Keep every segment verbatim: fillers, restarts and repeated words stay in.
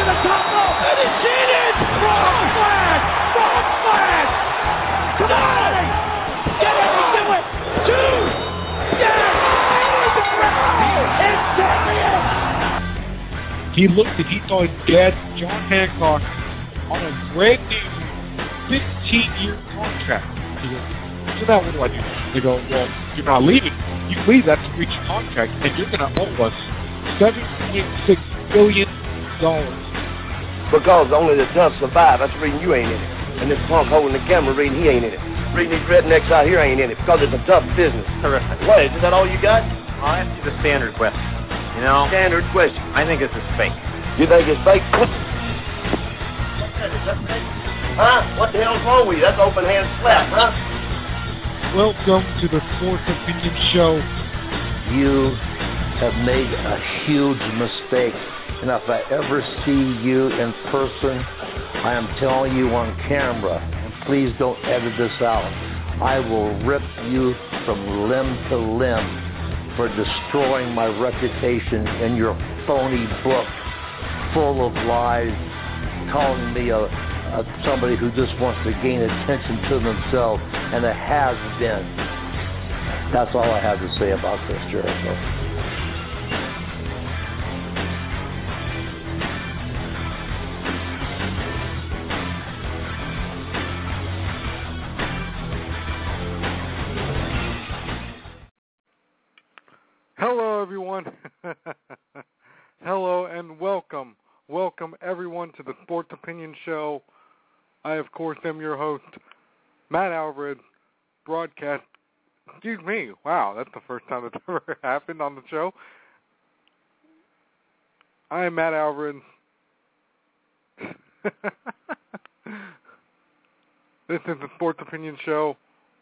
to the top rope, and he cheated! Frog splash! Frog splash! Come on! Get it! Do it! Two! Yes! It's champion! He looked and he saw his dad, John Hancock, on a brand new fifteen-year contract. He goes, so now what do I do? They go, well, you're not leaving. You leave, that's a breach of contract, and you're going to owe us seven point six billion dollars. Because only the tough survive. That's the reason you ain't in it. And this punk holding the camera reading he ain't in it. Reading these rednecks out here ain't in it because it's a tough business. Terrific. What, is that all you got? I'll ask you the standard question. You know? Standard question. I think this is fake. You think it's fake? What's that? Is that fake? Huh? What the hell's wrong with you? That's open hand slap, huh? Welcome to the Sports Opinion Show. You have made a huge mistake. And if I ever see you in person, I am telling you on camera, and please don't edit this out, I will rip you from limb to limb for destroying my reputation in your phony book full of lies, calling me a, a somebody who just wants to gain attention to themselves, and a has-been. That's all I have to say about this, Jericho. Hello, everyone. Hello and welcome. Welcome, everyone, to the Sports Opinion Show. I, of course, am your host, Matt Alvarez, broadcast. Excuse me. Wow, that's the first time that's ever happened on the show. I am Matt Alvarez. This is the Sports Opinion Show.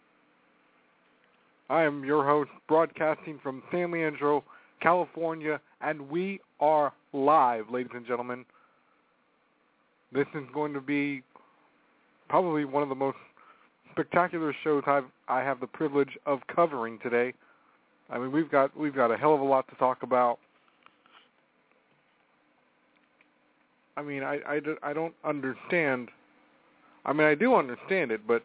I am your host, broadcasting from San Leandro, California, and we are live, ladies and gentlemen. This is going to be probably one of the most spectacular shows I've, I have the privilege of covering today. I mean, we've got we've got a hell of a lot to talk about. I mean, I, I, I don't understand. I mean, I do understand it, but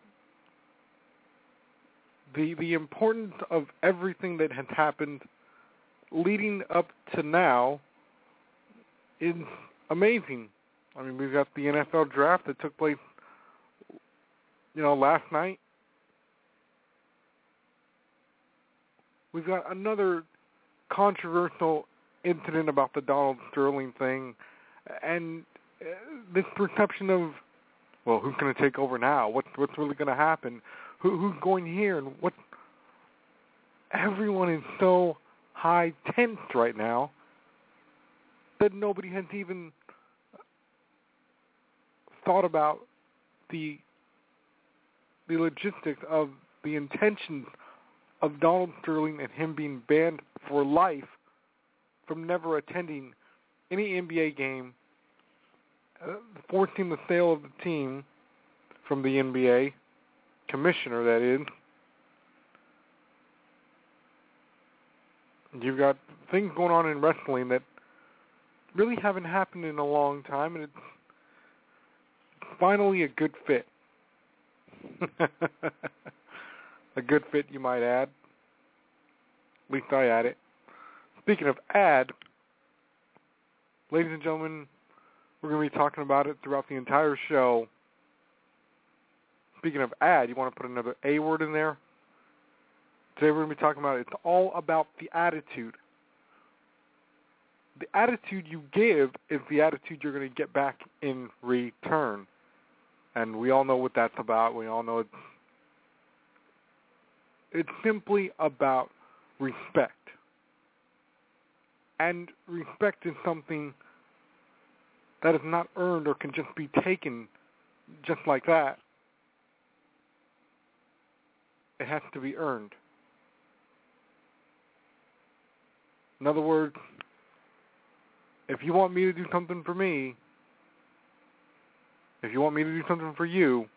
The the importance of everything that has happened leading up to now is amazing. I mean, we've got the N F L draft that took place, you know, last night. We've got another controversial incident about the Donald Sterling thing, and this perception of, well, who's going to take over now? What's what's really going to happen? Who, who's going here, and what? Everyone is so high tensed right now that nobody has even thought about the the logistics of the intentions of Donald Sterling and him being banned for life from never attending any N B A game, uh, forcing the sale of the team from the N B A commissioner, that is. You've got things going on in wrestling that really haven't happened in a long time, and it's finally a good fit. A good fit, you might add. At least I add it. Speaking of add, ladies and gentlemen, we're going to be talking about it throughout the entire show. Speaking of add, you want to put another A word in there? Today we're going to be talking about it. It's all about the attitude. The attitude you give is the attitude you're going to get back in return. And we all know what that's about. We all know it's, it's simply about respect. And respect is something that is not earned or can just be taken just like that. It has to be earned. In other words, if you want me to do something for me, if you want me to do something for you,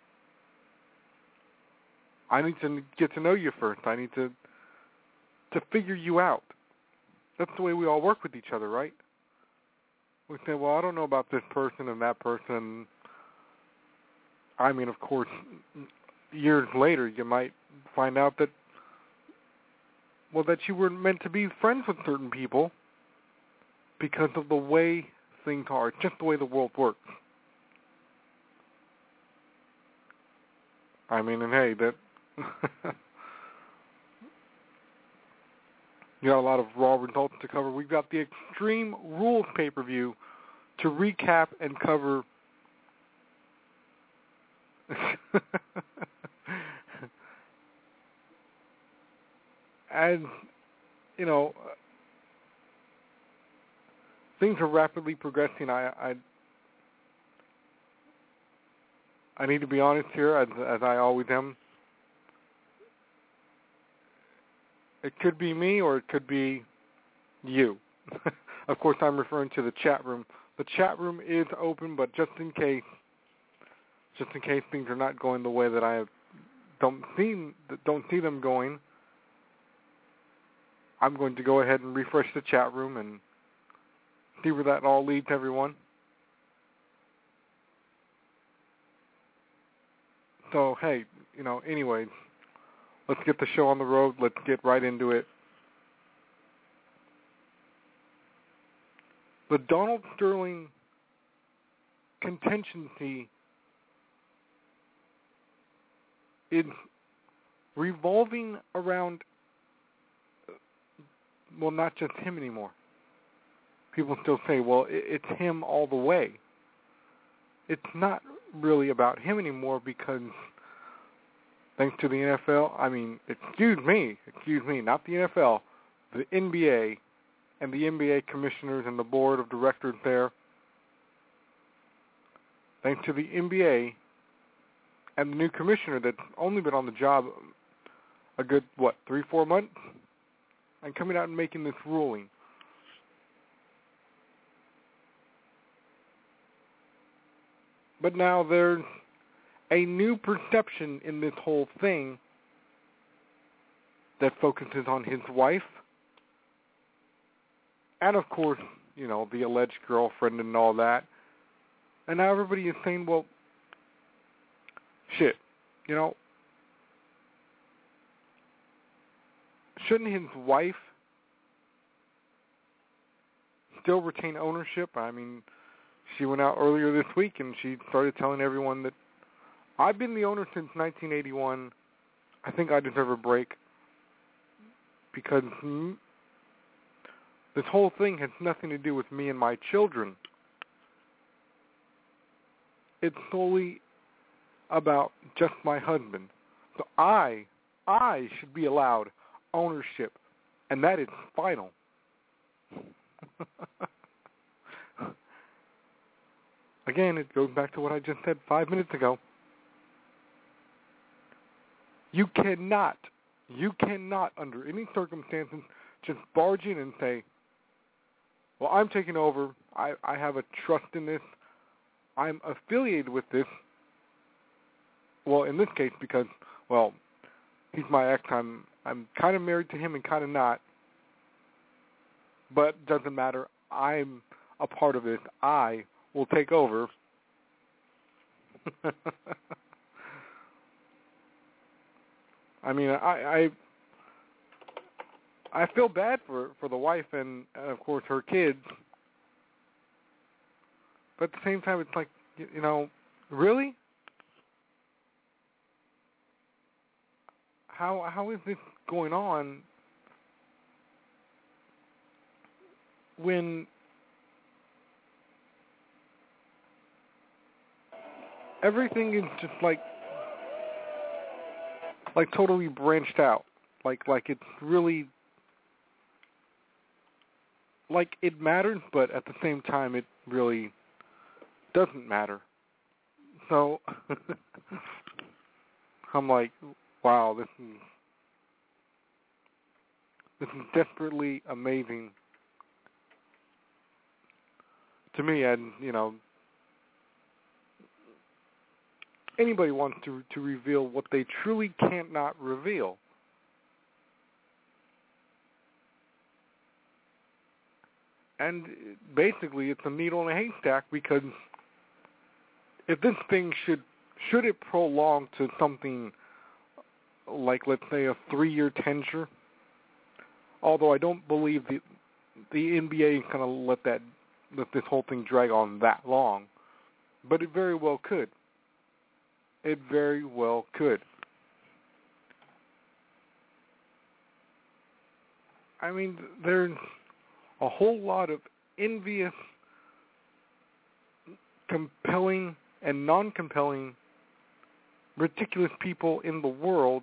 I need to get to know you first. I need to to figure you out. That's the way we all work with each other, right? we say, well, I don't know about this person and that person. I mean, of course, years later, you might find out that, well, that you were meant to be friends with certain people because of the way things are, just the way the world works. I mean, and hey, that you got a lot of Raw results to cover. We've got the Extreme Rules pay-per-view to recap and cover. And, you know, things are rapidly progressing. I, I, I need to be honest here, as, as I always am. It could be me or it could be you. Of course, I'm referring to the chat room. The chat room is open, but just in case, just in case things are not going the way that I don't see, don't see them going, I'm going to go ahead and refresh the chat room and see where that all leads everyone. So, hey, you know, anyways, let's get the show on the road. Let's get right into it. The Donald Sterling contingency is revolving around, well, not just him anymore. People still say, well, it's him all the way. It's not really about him anymore because thanks to the N F L, I mean, excuse me, excuse me, not the N F L, the N B A and the N B A commissioners and the board of directors there, thanks to the N B A and the new commissioner that's only been on the job a good, what, three, four months? And coming out and making this ruling. But now there's a new perception in this whole thing that focuses on his wife and, of course, you know, the alleged girlfriend and all that. And now everybody is saying, well, shit, you know, shouldn't his wife still retain ownership? I mean, she went out earlier this week and she started telling everyone that I've been the owner since nineteen eighty-one. I think I deserve a break because this whole thing has nothing to do with me and my children. It's solely about just my husband. So I, I should be allowed ownership, and that is final. Again, it goes back to what I just said five minutes ago. You cannot, you cannot, under any circumstances, just barge in and say, well, I'm taking over. I, I have a trust in this. I'm affiliated with this. Well, in this case, because, well, he's my ex. I'm, I'm kind of married to him and kind of not. But doesn't matter. I'm a part of this. I will take over. I mean, I, I I feel bad for, for the wife and, and, of course, her kids. But at the same time, it's like, you, you know, really? How how is this going on when everything is just like like totally branched out, like like it's really like it matters, but at the same time it really doesn't matter. So I'm like, wow, this is this is desperately amazing to me, and you know, anybody wants to to reveal what they truly can't not reveal. And basically, it's a needle in a haystack because if this thing should should it prolong to something like, let's say, a three-year tenure, although I don't believe the the N B A is going to let that let this whole thing drag on that long, but it very well could. It very well could. I mean, there's a whole lot of envious, compelling, and non-compelling, ridiculous people in the world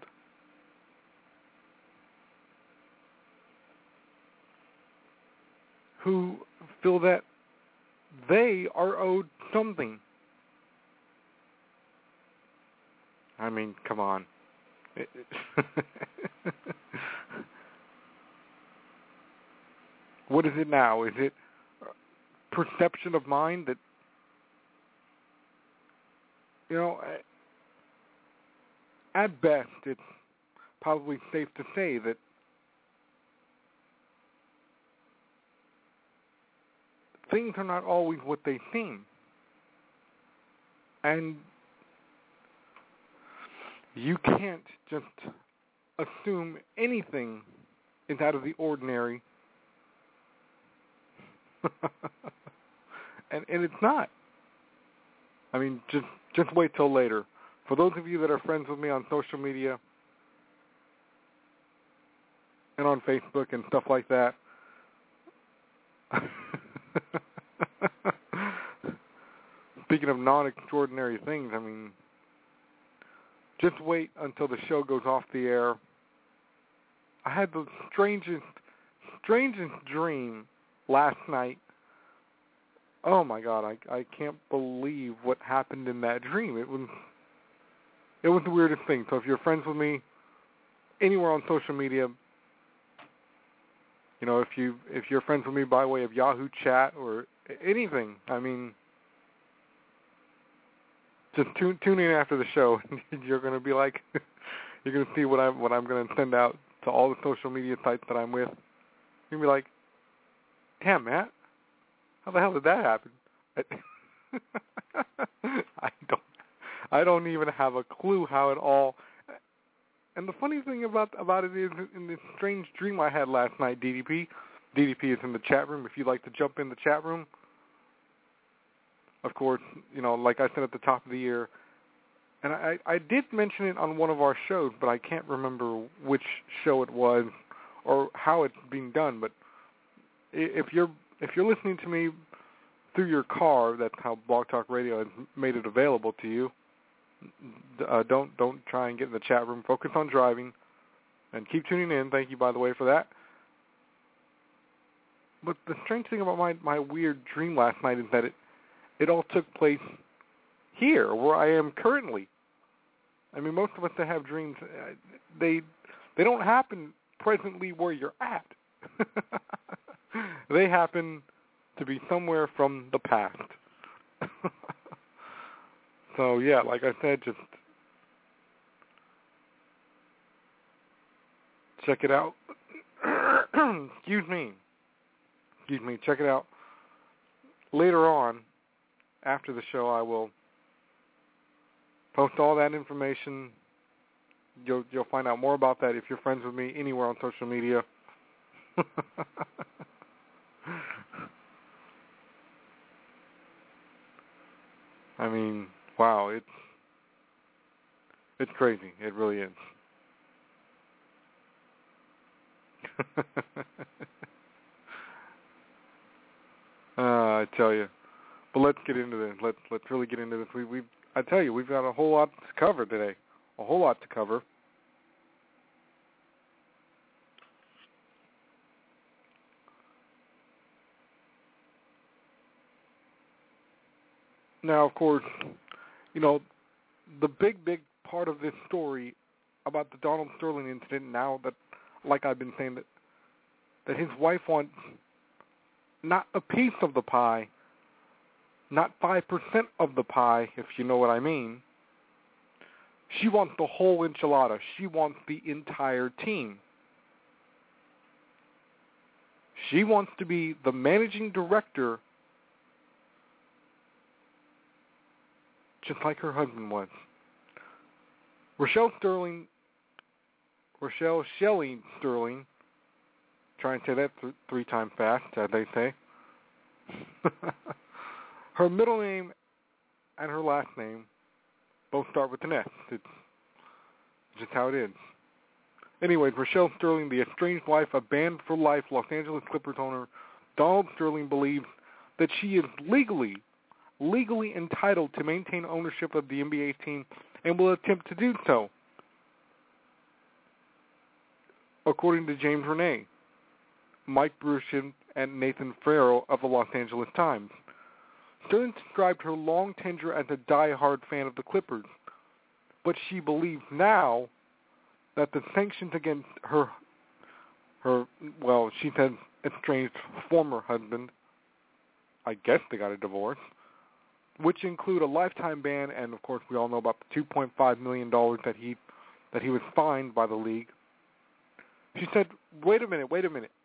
who feel that they are owed something. I mean, come on. It, it what is it now? Is it perception of mine that, you know, at best, it's probably safe to say that things are not always what they seem. And you can't just assume anything is out of the ordinary. and and it's not. I mean, just just wait till later. For those of you that are friends with me on social media and on Facebook and stuff like that, speaking of non-extraordinary things, I mean, just wait until the show goes off the air. I had the strangest, strangest dream last night. Oh my God, I I can't believe what happened in that dream. It was it was the weirdest thing. So if you're friends with me anywhere on social media, you know, if you if you're friends with me by way of Yahoo Chat or anything, I mean, just tune tune in after the show, and you're going to be like, you're going to see what I'm what I'm going to send out to all the social media sites that I'm with. You're going to be like, damn, Matt, how the hell did that happen? I don't I don't even have a clue how it all. And the funny thing about about it is, in this strange dream I had last night, D D P, D D P is in the chat room. If you'd like to jump in the chat room, of course, you know, like I said at the top of the year, and I, I did mention it on one of our shows, but I can't remember which show it was or how it's being done. But if you're if you're listening to me through your car, that's how Blog Talk Radio has made it available to you. Uh, don't don't try and get in the chat room. Focus on driving, and keep tuning in. Thank you, by the way, for that. But the strange thing about my, my weird dream last night is that it it all took place here, where I am currently. I mean, most of us that have dreams, they they don't happen presently where you're at. They happen to be somewhere from the past. So, yeah, like I said, just check it out. Excuse me. Excuse me. Check it out. Later on, after the show, I will post all that information. You'll you'll find out more about that if you're friends with me anywhere on social media. I mean, wow, it's it's crazy. It really is. uh, I tell you. But let's get into this. Let's let's really get into this. We we I tell you, we've got a whole lot to cover today. A whole lot to cover. Now, of course, you know, the big, big part of this story about the Donald Sterling incident, now that, like I've been saying, that that his wife wants not a piece of the pie, not five percent of the pie, if you know what I mean. She wants the whole enchilada. She wants the entire team. She wants to be the managing director, just like her husband was. Rochelle Sterling, Rochelle Shelley Sterling, try and say that th- three times fast, as they say. Her middle name and her last name both start with an S. It's just how it is. Anyways, Rochelle Sterling, the estranged wife of banned for life Los Angeles Clippers owner Donald Sterling, believes that she is legally, legally entitled to maintain ownership of the N B A team and will attempt to do so, according to James Renee, Mike Brucian, and Nathan Farrell of the Los Angeles Times. Sterling described her long tenure as a die-hard fan of the Clippers, but she believes now that the sanctions against her, her well, she said estranged former husband, I guess they got a divorce, which include a lifetime ban, and of course we all know about the two point five million dollars that he that he was fined by the league. She said, wait a minute, wait a minute.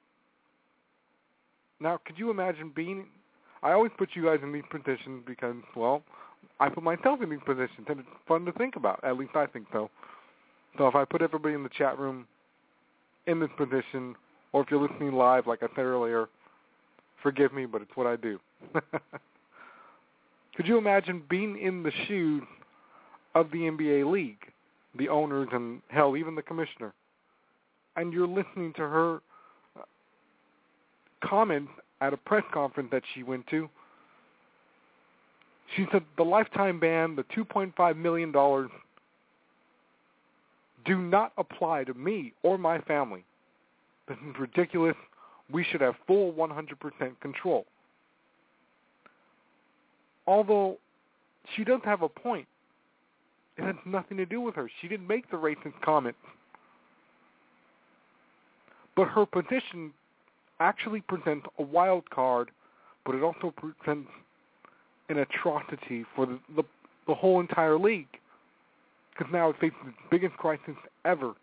Now, could you imagine being, I always put you guys in these positions because, well, I put myself in these positions, and it's fun to think about. At least I think so. So if I put everybody in the chat room in this position, or if you're listening live, like I said earlier, forgive me, but it's what I do. Could you imagine being in the shoes of the N B A league, the owners, and hell, even the commissioner, and you're listening to her comments at a press conference that she went to? She said the lifetime ban, the two point five million dollars, do not apply to me or my family. This is ridiculous. We should have full one hundred percent control. Although she does have a point. It has nothing to do with her. She didn't make the racist comment. But her position actually presents a wild card, but it also presents an atrocity for the, the, the whole entire league. Because now it faces its biggest crisis ever.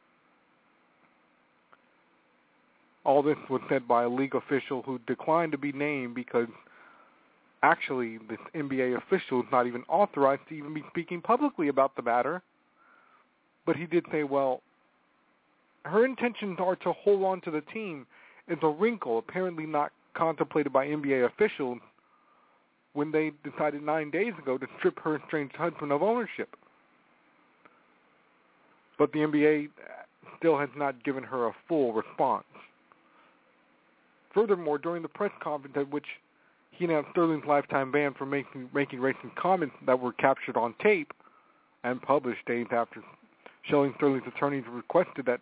All this was said by a league official who declined to be named because actually this N B A official is not even authorized to even be speaking publicly about the matter. But he did say, well, her intentions are to hold on to the team is a wrinkle apparently not contemplated by N B A officials when they decided nine days ago to strip her estranged husband of ownership. But the N B A still has not given her a full response. Furthermore, during the press conference at which he announced Sterling's lifetime ban for making, making racist comments that were captured on tape and published days after showing Sterling's attorneys requested that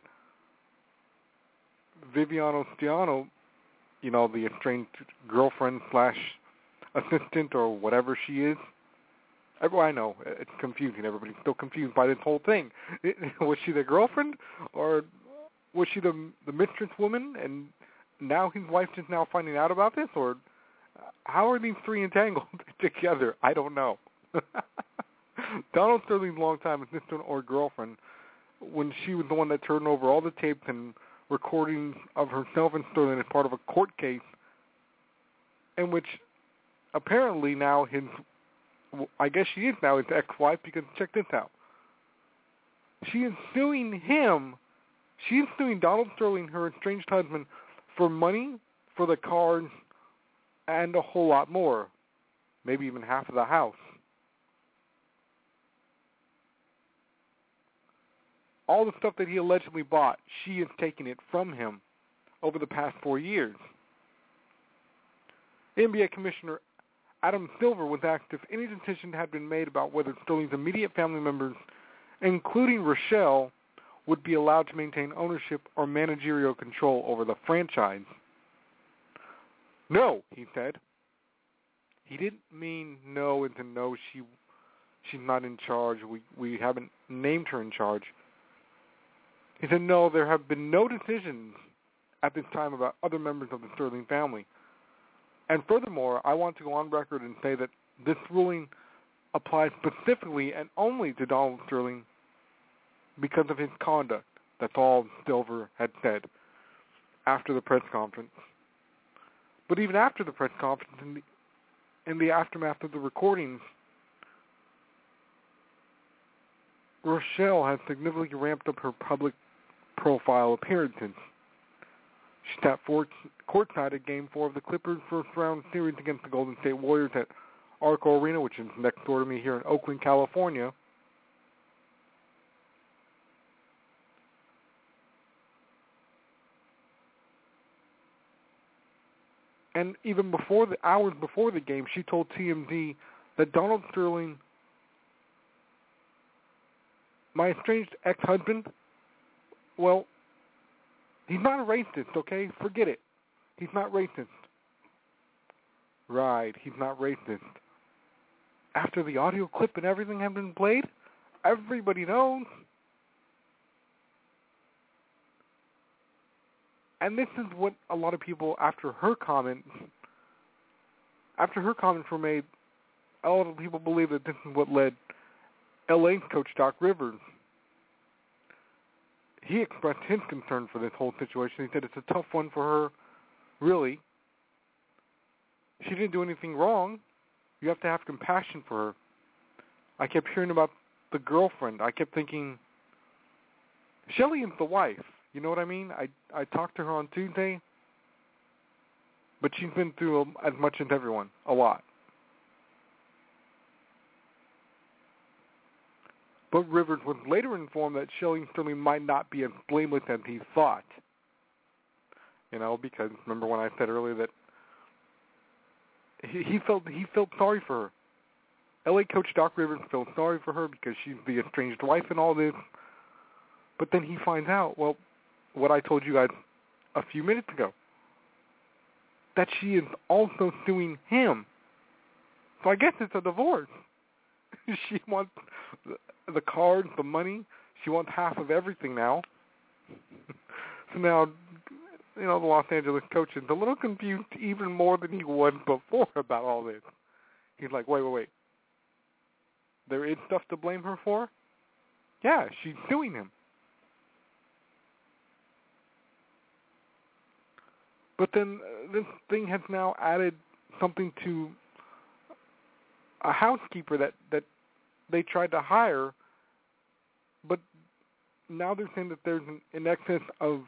Viviana Stiano, you know, the estranged girlfriend slash assistant or whatever she is. Well, I know, it's confusing. Everybody's still confused by this whole thing. Was she the girlfriend, or was she the the mistress woman, and now his wife is now finding out about this? Or how are these three entangled together? I don't know. Donald Sterling's longtime assistant or girlfriend, when she was the one that turned over all the tapes and recordings of herself and Sterling as part of a court case in which apparently now his, I guess she is now his ex-wife, because check this out. She is suing him, she is suing Donald Sterling, her estranged husband, for money, for the cars, and a whole lot more. Maybe even half of the house. All the stuff that he allegedly bought, she is taking it from him over the past four years. N B A Commissioner Adam Silver was asked if any decision had been made about whether Sterling's immediate family members, including Rochelle, would be allowed to maintain ownership or managerial control over the franchise. No, he said. He didn't mean no and to no, she, she's not in charge. We, we haven't named her in charge. He said, no, there have been no decisions at this time about other members of the Sterling family. And furthermore, I want to go on record and say that this ruling applies specifically and only to Donald Sterling because of his conduct. That's all Silver had said after the press conference. But even after the press conference, in the, in the aftermath of the recordings, Rochelle has significantly ramped up her public profile appearances. She sat for, courtside at Game four of the Clippers' first-round series against the Golden State Warriors at Arco Arena, which is next door to me here in Oakland, California. And even before the hours before the game, she told T M Z that Donald Sterling, my estranged ex-husband, well, he's not a racist, okay? Forget it. He's not racist. Right, he's not racist. After the audio clip and everything had been played, everybody knows. And this is what a lot of people, after her comments, after her comments were made, a lot of people believe that this is what led L A's coach Doc Rivers. He expressed his concern for this whole situation. He said it's a tough one for her, really. She didn't do anything wrong. You have to have compassion for her. I kept hearing about the girlfriend. I kept thinking, Shelly is the wife. You know what I mean? I I talked to her on Tuesday, but she's been through as much as everyone, a lot. But Rivers was later informed that Shelly Sterling might not be as blameless as he thought. You know, because remember when I said earlier that he, he felt he felt sorry for her. L A coach Doc Rivers felt sorry for her because she's the estranged wife and all this. But then he finds out, well, what I told you guys a few minutes ago, that she is also suing him. So I guess it's a divorce. She wants the, the cards, the money. She wants half of everything now. So now, you know, the Los Angeles coach is a little confused even more than he was before about all this. He's like, wait, wait, wait. There is stuff to blame her for? Yeah, she's suing him. But then uh, this thing has now added something to a housekeeper that, that they tried to hire, but now they're saying that there's an, an excess of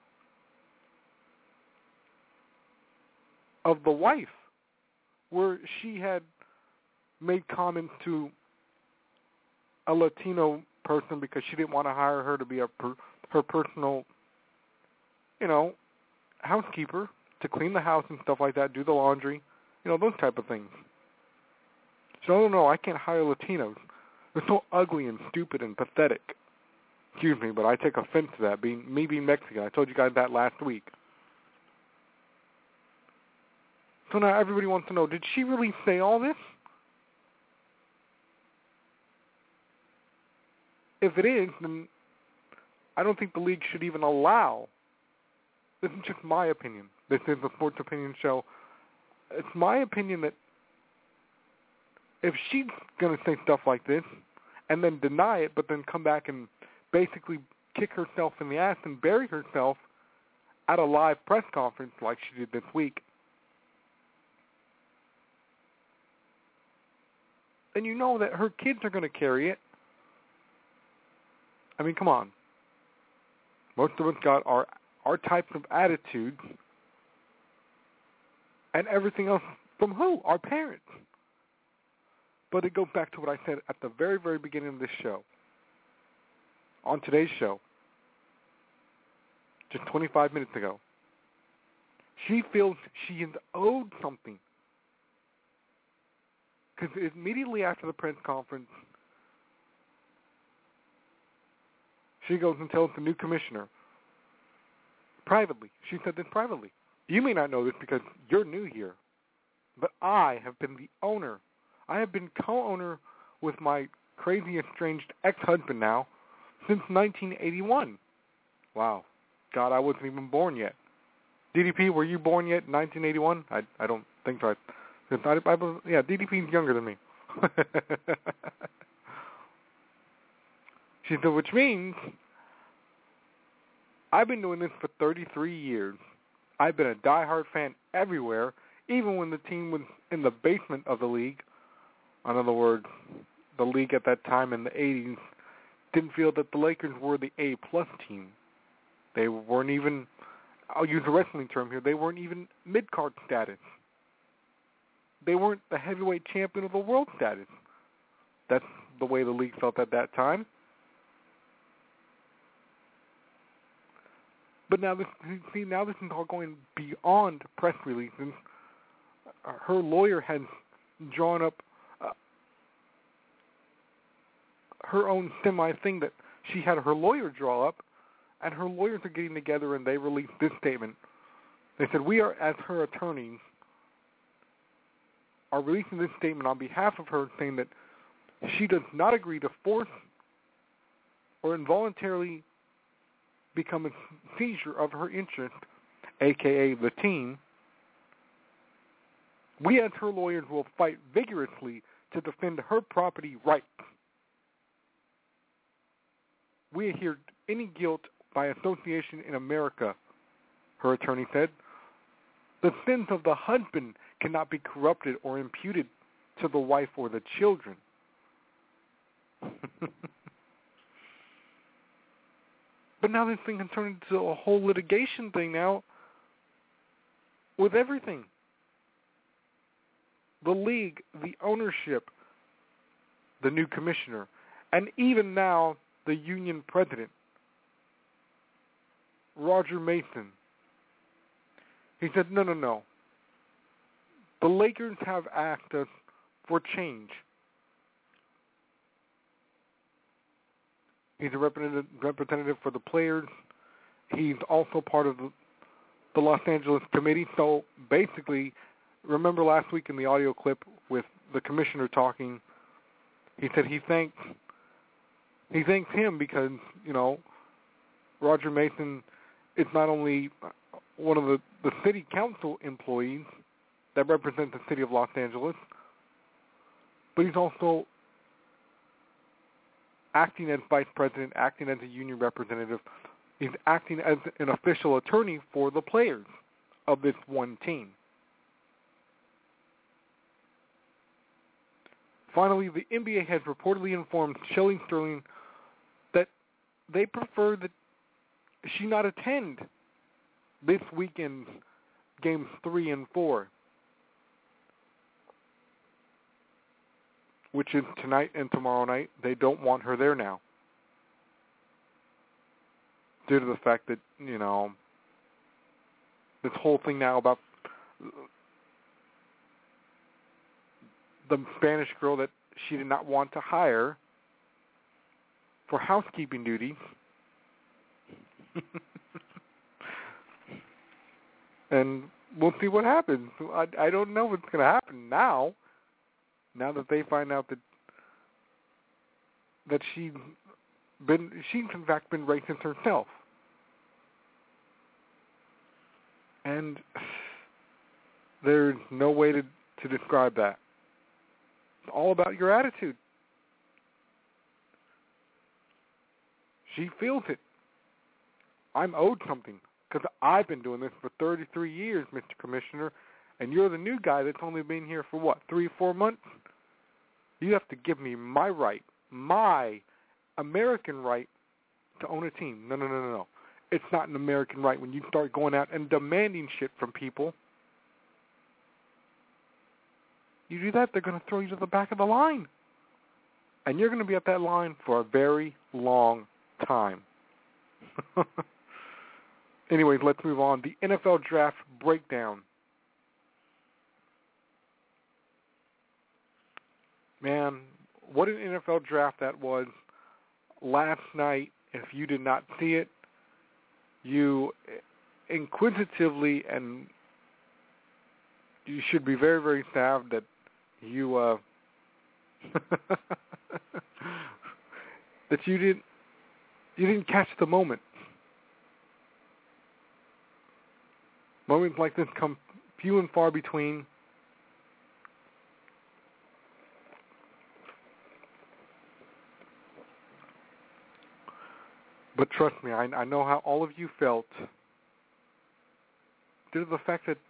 of the wife, where she had made comments to a Latino person because she didn't want to hire her to be a per, her personal, you know, housekeeper to clean the house and stuff like that, do the laundry, you know, those type of things. So, no, no, I can't hire Latinos. They're so ugly and stupid and pathetic. Excuse me, but I take offense to that, being me being Mexican. I told you guys that last week. So now everybody wants to know, did she really say all this? If it is, then I don't think the league should even allow. This is just my opinion. This is a sports opinion show. It's my opinion that if she's going to say stuff like this and then deny it, but then come back and basically kick herself in the ass and bury herself at a live press conference like she did this week, then you know that her kids are going to carry it. I mean, come on. Most of us got our our types of attitudes and everything else from who? Our parents. But it goes back to what I said at the very, very beginning of this show. On today's show, just twenty-five minutes ago, she feels she is owed something. Because immediately after the press conference, she goes and tells the new commissioner, privately, she said this privately, you may not know this because you're new here, but I have been the owner. I have been co-owner with my crazy estranged ex-husband now since nineteen eighty-one. Wow. God, I wasn't even born yet. D D P, were you born yet in nineteen eighty-one? I I don't think so. I, I, I, yeah, D D P's younger than me. She said, which means I've been doing this for thirty-three years. I've been a diehard fan everywhere, even when the team was in the basement of the league. In other words, the league at that time in the eighties didn't feel that the Lakers were the A-plus team. They weren't even, I'll use a wrestling term here, they weren't even mid-card status. They weren't the heavyweight champion of the world status. That's the way the league felt at that time. But now this, see, now this is all going beyond press releases. Her lawyer has drawn up uh, her own semi-thing that she had her lawyer draw up, and her lawyers are getting together and they released this statement. They said, we are, as her attorneys, are releasing this statement on behalf of her saying that she does not agree to force or involuntarily become a seizure of her interest, a k a the team. We as her lawyers will fight vigorously to defend her property rights. We adhere to any guilt by association in America, her attorney said. The sins of the husband cannot be corrupted or imputed to the wife or the children. But now this thing has turned into a whole litigation thing now with everything. The league, the ownership, the new commissioner, and even now the union president, Roger Mason. He said, no, no, no. The Lakers have asked us for change. He's a representative, representative for the players. He's also part of the, the Los Angeles committee. So basically, remember last week in the audio clip with the commissioner talking, he said he thanks he thanks him because, you know, Roger Mason is not only one of the, the city council employees that represent the city of Los Angeles, but he's also acting as vice president, acting as a union representative. He's acting as an official attorney for the players of this one team. Finally, the N B A has reportedly informed Shelley Sterling that they prefer that she not attend this weekend's games three and four, which is tonight and tomorrow night. They don't want her there now, due to the fact that, you know, this whole thing now about the Spanish girl that she did not want to hire for housekeeping duties. And we'll see what happens. I, I don't know what's going to happen now, now that they find out that that she's been, she's in fact been racist herself. And there's no way to, to describe that. It's all about your attitude. She feels it. I'm owed something because I've been doing this for thirty-three years, Mister Commissioner, and you're the new guy that's only been here for, what, three, four months? You have to give me my right, my American right to own a team. No, no, no, no, no. It's not an American right when you start going out and demanding shit from people. You do that, they're going to throw you to the back of the line. And you're going to be at that line for a very long time. Anyways, let's move on. The N F L Draft Breakdown. Man, what an N F L draft that was last night. If you did not see it, you inquisitively, and you should be very, very sad that you uh, that you didn't you didn't catch the moment. Moments like this come few and far between. But trust me, I, I know how all of you felt due to the fact that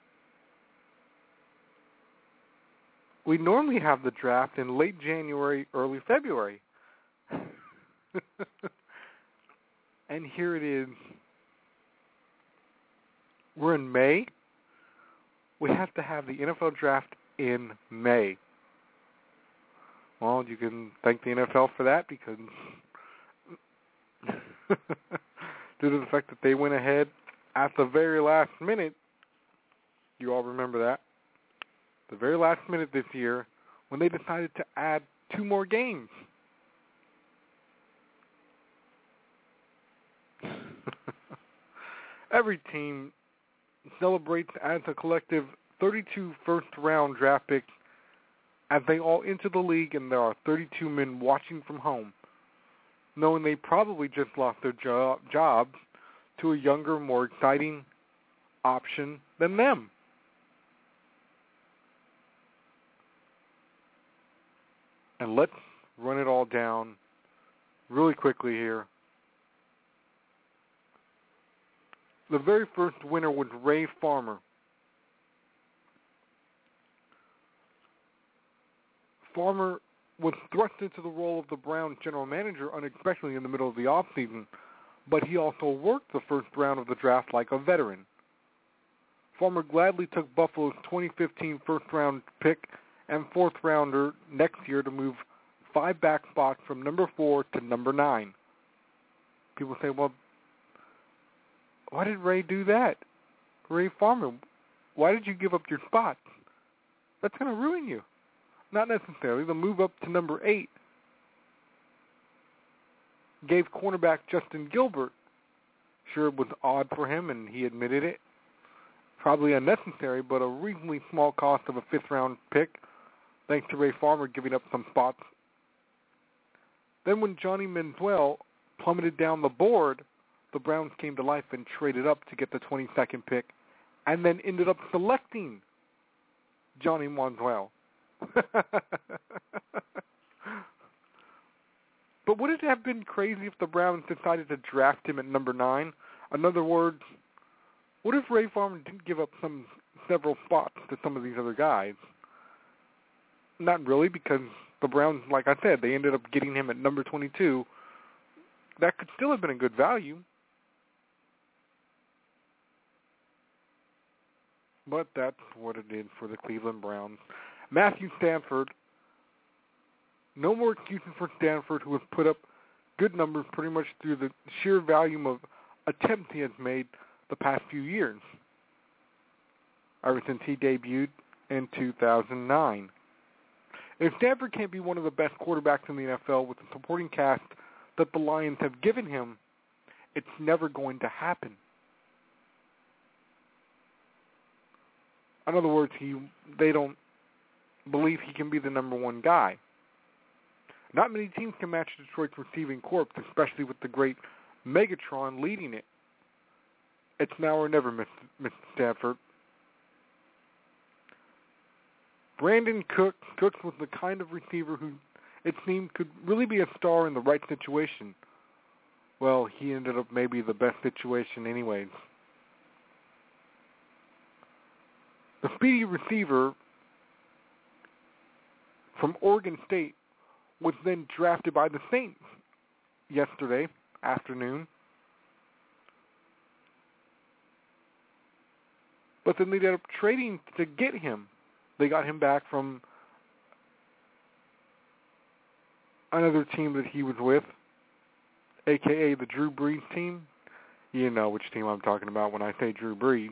we normally have the draft in late January, early February. And here it is. We're in May. We have to have the N F L draft in May. Well, you can thank the N F L for that because due to the fact that they went ahead at the very last minute, you all remember that, the very last minute this year when they decided to add two more games. Every team celebrates as a collective thirty-two first-round draft picks as they all enter the league and there are thirty-two men watching from home, knowing they probably just lost their jo- jobs to a younger, more exciting option than them. And let's run it all down really quickly here. The very first winner was Ray Farmer. Farmer was thrust into the role of the Browns general manager unexpectedly in the middle of the offseason, but he also worked the first round of the draft like a veteran. Farmer gladly took Buffalo's twenty fifteen first-round pick and fourth-rounder next year to move five back spots from number four to number nine. People say, well, why did Ray do that? Ray Farmer, why did you give up your spot? That's going to ruin you. Not necessarily. The move up to number eight gave cornerback Justin Gilbert. Sure, it was odd for him, and he admitted it. Probably unnecessary, but a reasonably small cost of a fifth-round pick, thanks to Ray Farmer giving up some spots. Then when Johnny Manziel plummeted down the board, the Browns came to life and traded up to get the twenty-second pick, and then ended up selecting Johnny Manziel. But would it have been crazy if the Browns decided to draft him at number nine? In other words, what if Ray Farmer didn't give up some several spots to some of these other guys? Not really, because the Browns, like I said, they ended up getting him at number twenty-two. That could still have been a good value. But that's what it did for the Cleveland Browns. Matthew Stafford, no more excuses for Stafford, who has put up good numbers pretty much through the sheer volume of attempts he has made the past few years, ever since he debuted in two thousand nine. If Stafford can't be one of the best quarterbacks in the N F L with the supporting cast that the Lions have given him, it's never going to happen. In other words, he they don't believe he can be the number one guy. Not many teams can match Detroit's receiving corps, especially with the great Megatron leading it. It's now or never, Mister Stafford. Brandon Cook. Cooks was the kind of receiver who, it seemed, could really be a star in the right situation. Well, he ended up maybe the best situation anyways. The speedy receiver from Oregon State was then drafted by the Saints yesterday afternoon. But then they ended up trading to get him. They got him back from another team that he was with, a k a the Drew Brees team. You know which team I'm talking about when I say Drew Brees.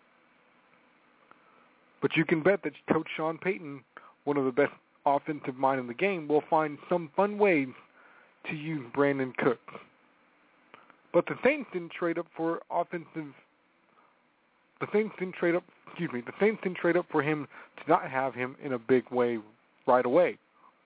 But you can bet that Coach Sean Payton, one of the best offensive minds in the game, will find some fun ways to use Brandon Cooks. But the Saints didn't trade up for offensive. The Saints didn't trade up. Excuse me. The Saints didn't trade up for him to not have him in a big way right away.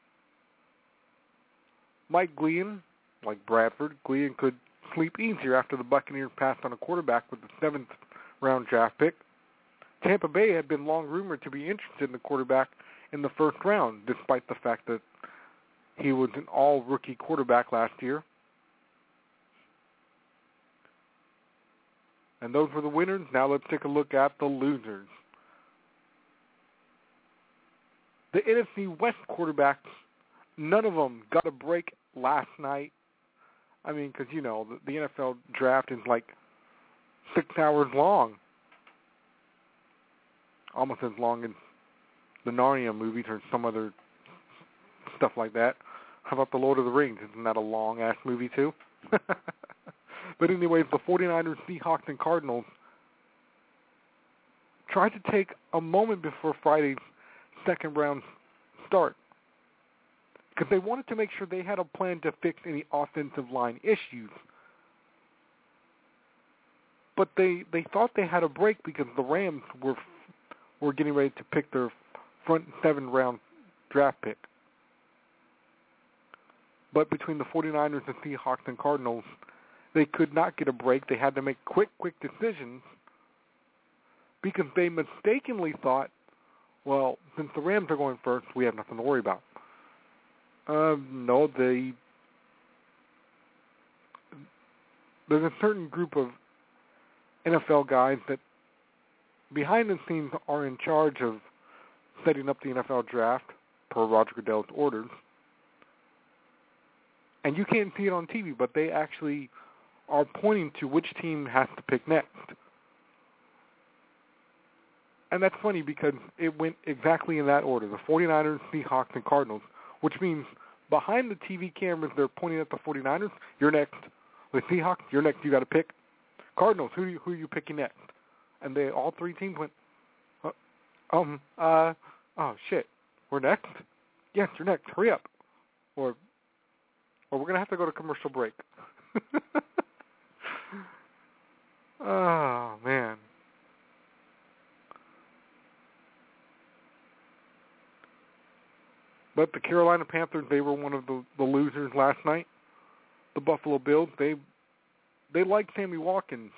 Mike Glennon, like Bradford, Glennon could sleep easier after the Buccaneers passed on a quarterback with the seventh round draft pick. Tampa Bay had been long rumored to be interested in the quarterback in the first round, despite the fact that he was an all-rookie quarterback last year. And those were the winners. Now let's take a look at the losers. The N F C West quarterbacks, none of them got a break last night. I mean, because, you know, the, the N F L draft is like six hours long. Almost as long as the Narnia movies or some other stuff like that. How about the Lord of the Rings? Isn't that a long-ass movie, too? But anyways, the 49ers, Seahawks, and Cardinals tried to take a moment before Friday's second round start because they wanted to make sure they had a plan to fix any offensive line issues. But they, they thought they had a break because the Rams were were getting ready to pick their front seven round draft pick. But between the 49ers, the Seahawks, and Cardinals, they could not get a break. They had to make quick, quick decisions because they mistakenly thought, well, since the Rams are going first, we have nothing to worry about. Uh, no, they there's a certain group of N F L guys that behind the scenes are in charge of setting up the N F L draft per Roger Goodell's orders. And you can't see it on T V, but they actually are pointing to which team has to pick next. And that's funny because it went exactly in that order. The 49ers, Seahawks, and Cardinals, which means behind the T V cameras, they're pointing at the 49ers. You're next. The Seahawks, you're next. You got to pick. Cardinals, who, who are you picking next? And they all three teams went, uh, um, uh, oh, shit. We're next? Yes, you're next. Hurry up. Or, or we're going to have to go to commercial break. Oh, man. But the Carolina Panthers, they were one of the, the losers last night. The Buffalo Bills, they they like Sammy Watkins.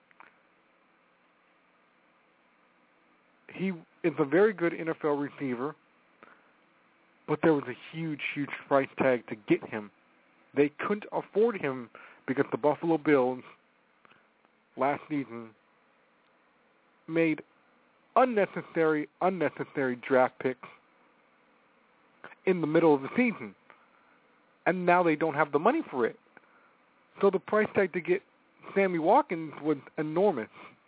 He is a very good N F L receiver, but there was a huge, huge price tag to get him. They couldn't afford him because the Buffalo Bills last season made unnecessary, unnecessary draft picks in the middle of the season. And now they don't have the money for it. So the price tag to get Sammy Watkins was enormous.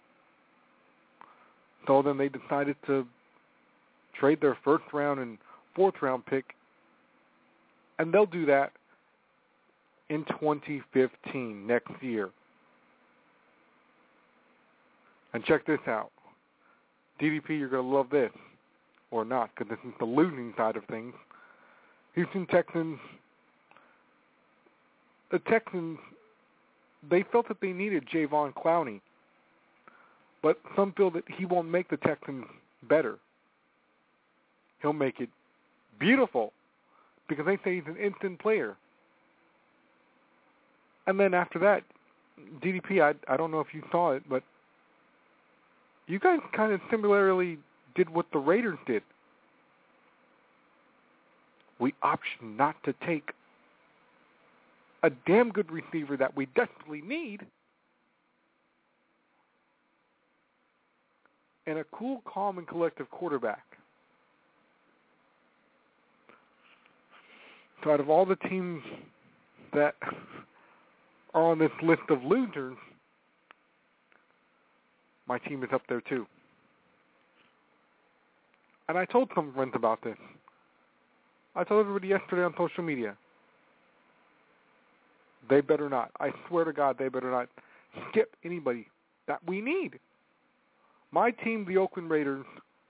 So then they decided to trade their first round and fourth round pick. And they'll do that in twenty fifteen, next year. And check this out. D D P, you're going to love this. Or not, because this is the losing side of things. Houston Texans, the Texans, they felt that they needed Jadeveon Clowney. But some feel that he won't make the Texans better. He'll make it beautiful because they say he's an instant player. And then after that, D D P, I, I don't know if you saw it, but you guys kind of similarly did what the Raiders did. We optioned not to take a damn good receiver that we desperately need and a cool, calm, and collective quarterback. So out of all the teams that are on this list of losers, my team is up there too. And I told some friends about this. I told everybody yesterday on social media. They better not. I swear to God, they better not skip anybody that we need. My team, the Oakland Raiders,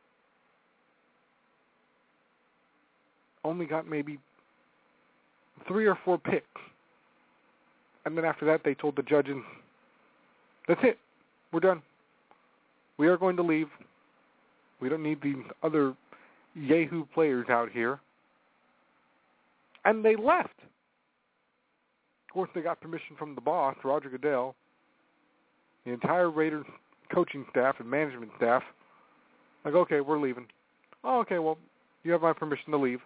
only got maybe three or four picks. And then after that, they told the judges, that's it. We're done. We are going to leave. We don't need these other Yahoo players out here. And they left. Of course, they got permission from the boss, Roger Goodell, the entire Raiders coaching staff and management staff. Like, okay, we're leaving. Oh, okay, well, you have my permission to leave.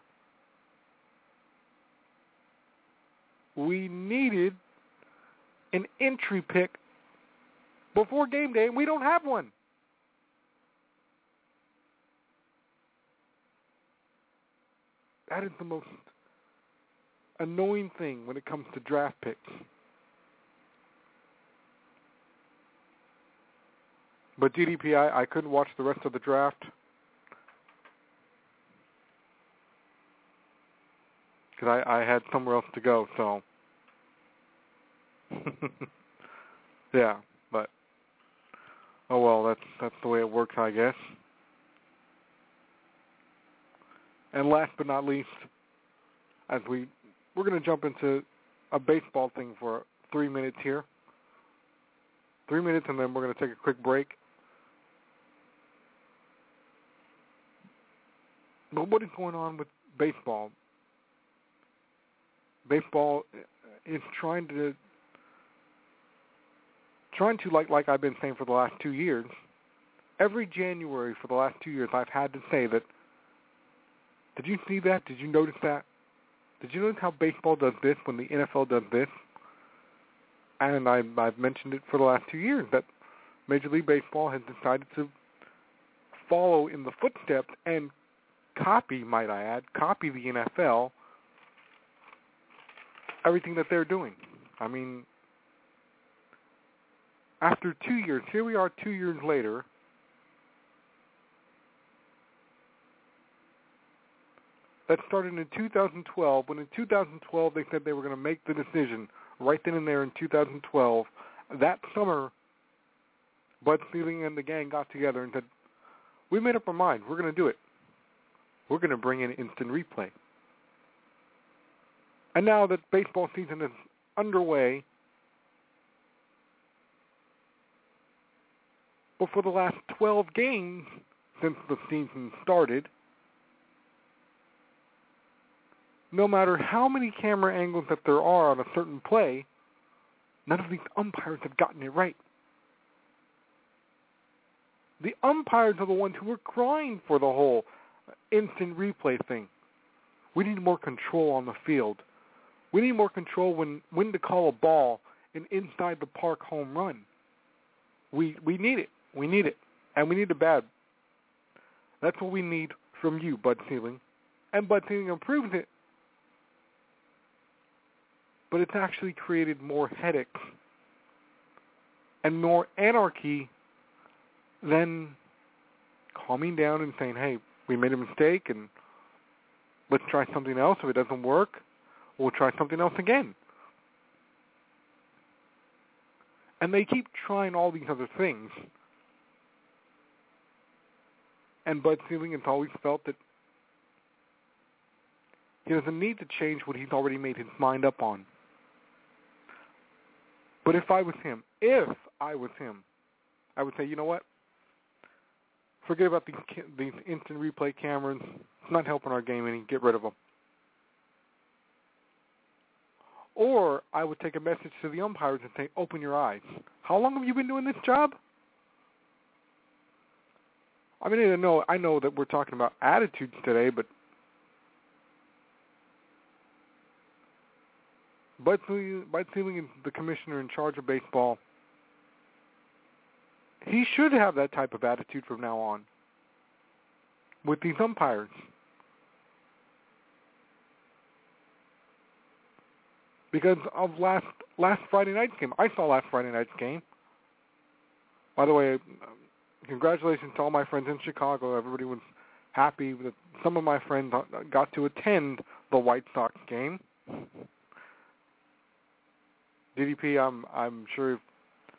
We needed an entry pick before game day, and we don't have one. That is the most annoying thing when it comes to draft picks. But D D P, I, I couldn't watch the rest of the draft because I, I had somewhere else to go, so yeah, but oh well, that's that's the way it works, I guess. And last but not least, as we we're going to jump into a baseball thing for three minutes here, three minutes, and then we're going to take a quick break. But what is going on with baseball? Baseball is trying to, trying to like like I've been saying for the last two years. Every January for the last two years, I've had to say that. Did you see that? Did you notice that? Did you notice how baseball does this when the N F L does this? And I, I've mentioned it for the last two years that Major League Baseball has decided to follow in the footsteps and copy, might I add, copy the N F L, everything that they're doing. I mean, after two years, here we are two years later, that started in two thousand twelve, when in two thousand twelve they said they were going to make the decision right then and there in two thousand twelve. That summer, Bud Selig and the gang got together and said, we made up our mind, we're going to do it. We're going to bring in instant replay. And now that baseball season is underway, but for the last twelve games since the season started, no matter how many camera angles that there are on a certain play, none of these umpires have gotten it right. The umpires are the ones who are crying for the whole instant replay thing. We need more control on the field. We need more control when, when to call a ball an inside the park home run. We we need it. We need it. And we need it bad. That's what we need from you, Bud Selig. And Bud Selig improves it. But it's actually created more headaches and more anarchy than calming down and saying, hey, we made a mistake and let's try something else. If it doesn't work, we'll try something else again. And they keep trying all these other things. And Bud Selig has always felt that he doesn't need to change what he's already made his mind up on. But if I was him, if I was him, I would say, you know what? Forget about these these instant replay cameras. It's not helping our game any. Get rid of them. Or I would take a message to the umpires and say, open your eyes. How long have you been doing this job? I mean, I know, I know that we're talking about attitudes today, but Bud Selig is the commissioner in charge of baseball. He should have that type of attitude from now on with these umpires. Because of last last Friday night's game. I saw last Friday night's game. By the way, congratulations to all my friends in Chicago. Everybody was happy that some of my friends got to attend the White Sox game. D D P, I'm I'm sure. If,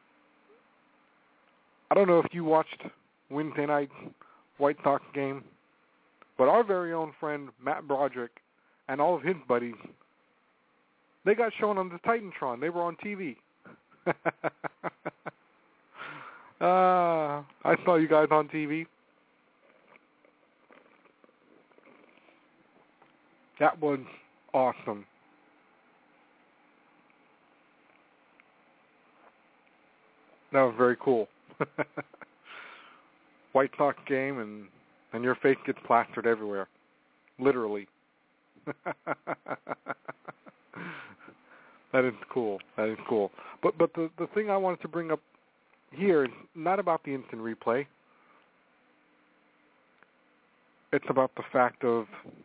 I don't know if you watched Wednesday night's White Sox game, but our very own friend Matt Broderick and all of his buddies, they got shown on the Titantron. They were on T V. uh, I saw you guys on T V. That was awesome. That was very cool. White Sox game, and, and your face gets plastered everywhere. Literally. That is cool. That is cool. But but the, the thing I wanted to bring up here is not about the instant replay. It's about the fact of,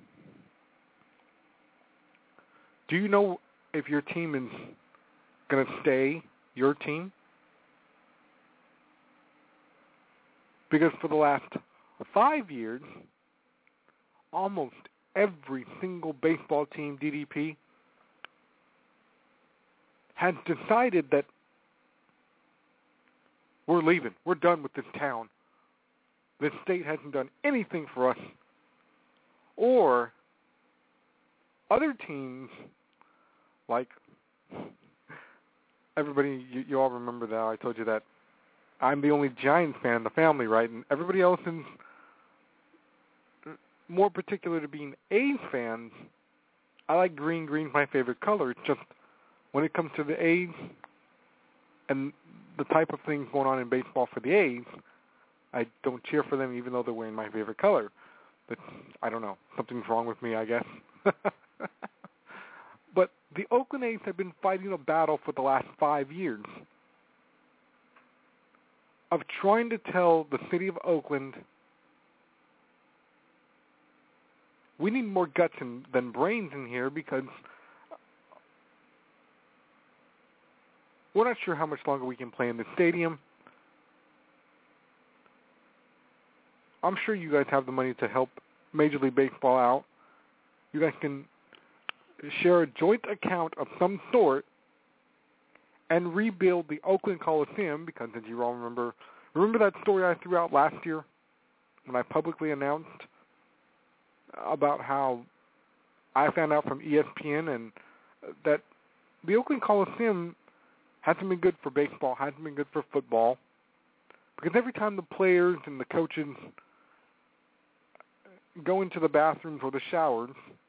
do you know if your team is going to stay your team? Because for the last five years, almost every single baseball team, D D P, has decided that we're leaving. We're done with this town. This state hasn't done anything for us. Or other teams, like everybody, you, you all remember that I told you that I'm the only Giants fan in the family, right? And everybody else is more particular to being A's fans. I like green. Green's my favorite color. It's just when it comes to the A's and the type of things going on in baseball for the A's, I don't cheer for them even though they're wearing my favorite color. But I don't know. Something's wrong with me, I guess. But the Oakland A's have been fighting a battle for the last five years of trying to tell the city of Oakland, we need more guts in, than brains in here, because we're not sure how much longer we can play in the stadium. I'm sure you guys have the money to help Major League Baseball out. You guys can share a joint account of some sort and rebuild the Oakland Coliseum, because as you all remember, remember that story I threw out last year when I publicly announced about how I found out from E S P N and that the Oakland Coliseum hasn't been good for baseball, hasn't been good for football, because every time the players and the coaches go into the bathrooms or the showers,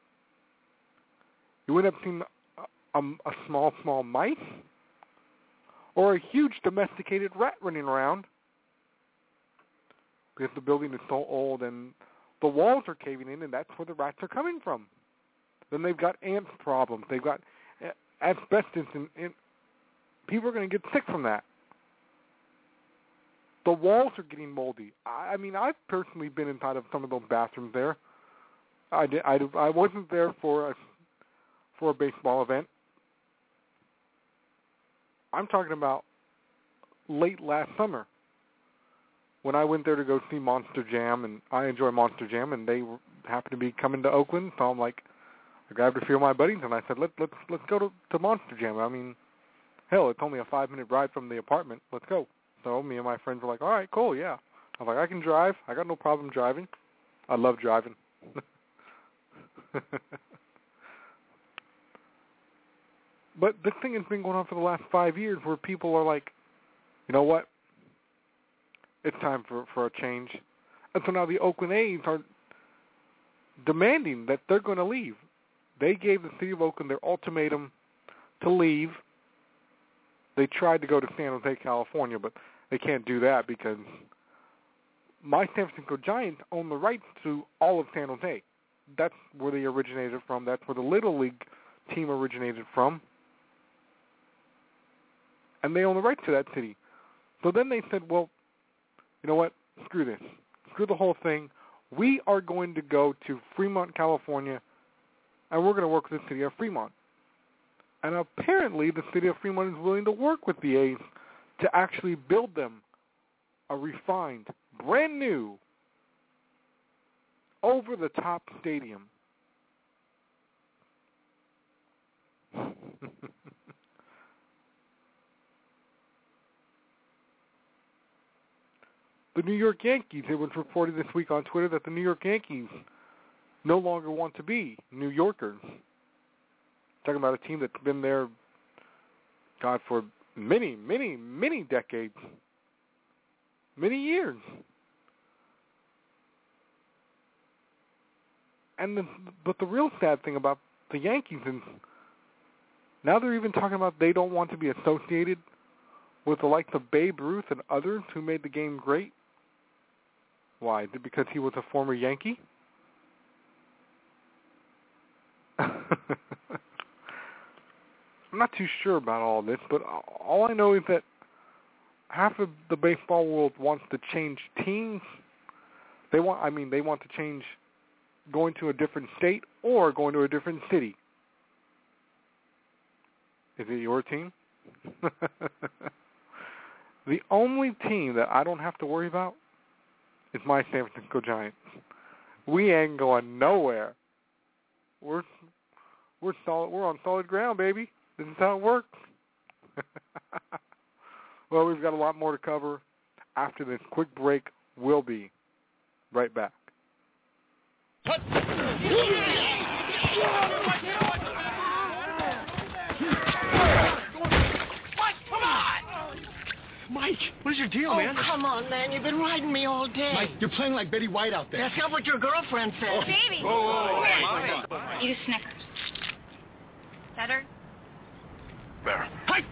you end up seeing a, a, a small, small mice or a huge domesticated rat running around, because the building is so old and the walls are caving in, and that's where the rats are coming from. Then they've got ants problems. They've got asbestos, and, and people are going to get sick from that. The walls are getting moldy. I, I mean, I've personally been inside of some of those bathrooms there. I did. I, I wasn't there for a for a baseball event. I'm talking about late last summer when I went there to go see Monster Jam, and I enjoy Monster Jam, and they happened to be coming to Oakland, so I'm like, I grabbed a few of my buddies, and I said, Let, let's let's go to, to Monster Jam. I mean, hell, it's only a five-minute ride from the apartment. Let's go. So me and my friends were like, all right, cool, yeah. I was like, I can drive. I got no problem driving. I love driving. But this thing has been going on for the last five years where people are like, you know what? It's time for, for a change. And so now the Oakland A's are demanding that they're going to leave. They gave the city of Oakland their ultimatum to leave. They tried to go to San Jose, California, but they can't do that because my San Francisco Giants own the rights to all of San Jose. That's where they originated from. That's where the Little League team originated from. And they own the rights to that city. So then they said, well, you know what? Screw this. Screw the whole thing. We are going to go to Fremont, California, and we're going to work with the city of Fremont. And apparently the city of Fremont is willing to work with the A's to actually build them a refined, brand new, over-the-top stadium. The New York Yankees, it was reported this week on Twitter that the New York Yankees no longer want to be New Yorkers. Talking about a team that's been there, God, for many, many, many decades, many years. And the, but the real sad thing about the Yankees is now they're even talking about they don't want to be associated with the likes of Babe Ruth and others who made the game great. Why? Is it because he was a former Yankee? I'm not too sure about all this, but all I know is that half of the baseball world wants to change teams. They want, I mean, they want to change going to a different state or going to a different city. Is it your team? The only team that I don't have to worry about is my San Francisco Giants. We ain't going nowhere. We're we're solid. We're on solid ground, baby. This is how it works. Well, we've got a lot more to cover after this quick break. We'll be right back. Mike, what is your deal, oh, man? Oh, come on, man. You've been riding me all day. Mike, you're playing like Betty White out there. That's not what your girlfriend said. Oh. Baby. Oh, oh, oh, oh. Eat a Snickers. Better? Better. Mike!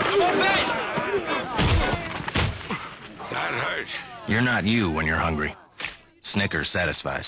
That hurts. You're not you when you're hungry. Snickers satisfies.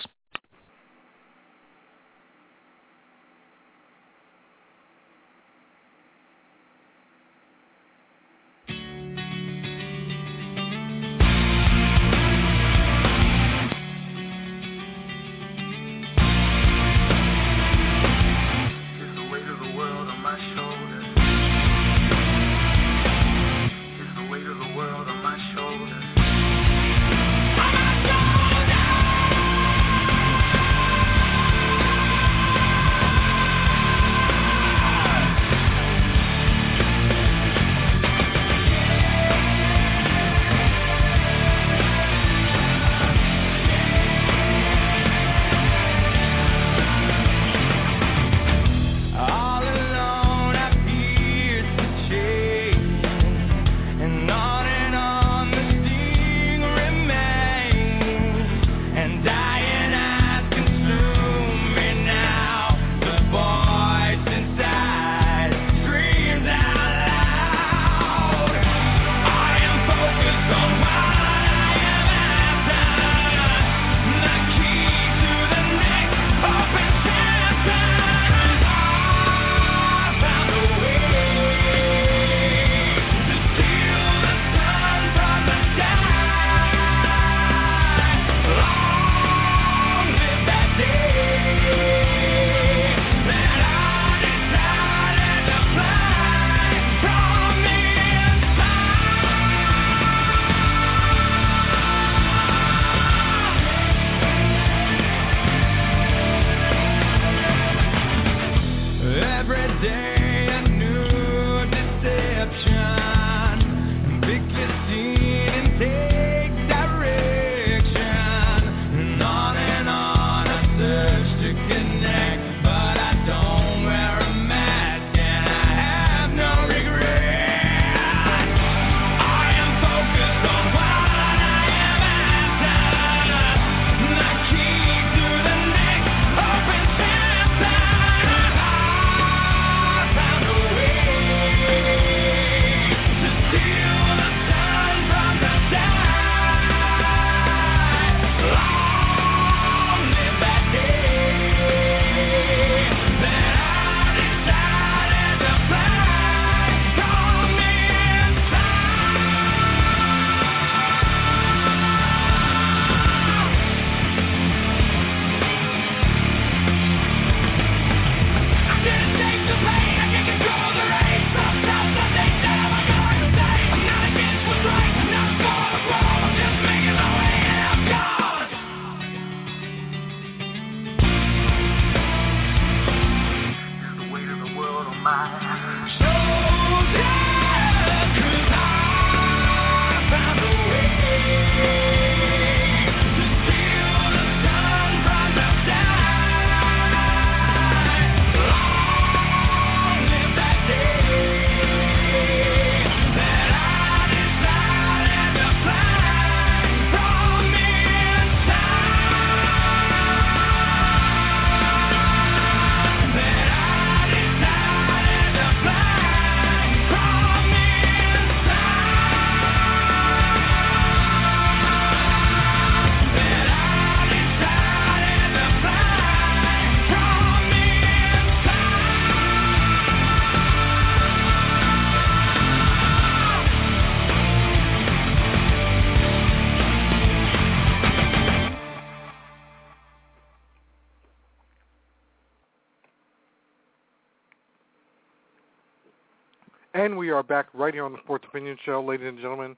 And we are back right here on the Sports Opinion Show, ladies and gentlemen.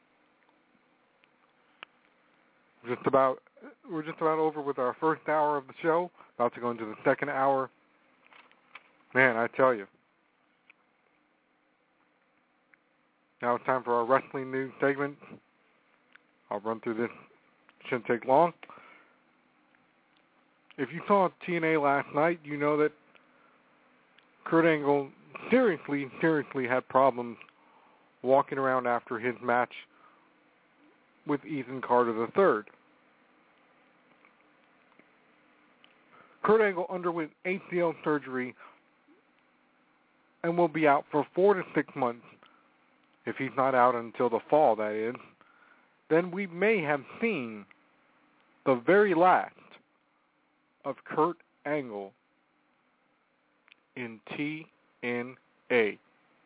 Just about, we're just about over with our first hour of the show. About to go into the second hour. Man, I tell you. Now it's time for our wrestling news segment. I'll run through this. Shouldn't take long. If you saw T N A last night, you know that Kurt Angle seriously, seriously had problems walking around after his match with Ethan Carter the third. Kurt Angle underwent A C L surgery and will be out for four to six months. If he's not out until the fall, that is, then we may have seen the very last of Kurt Angle in T N A.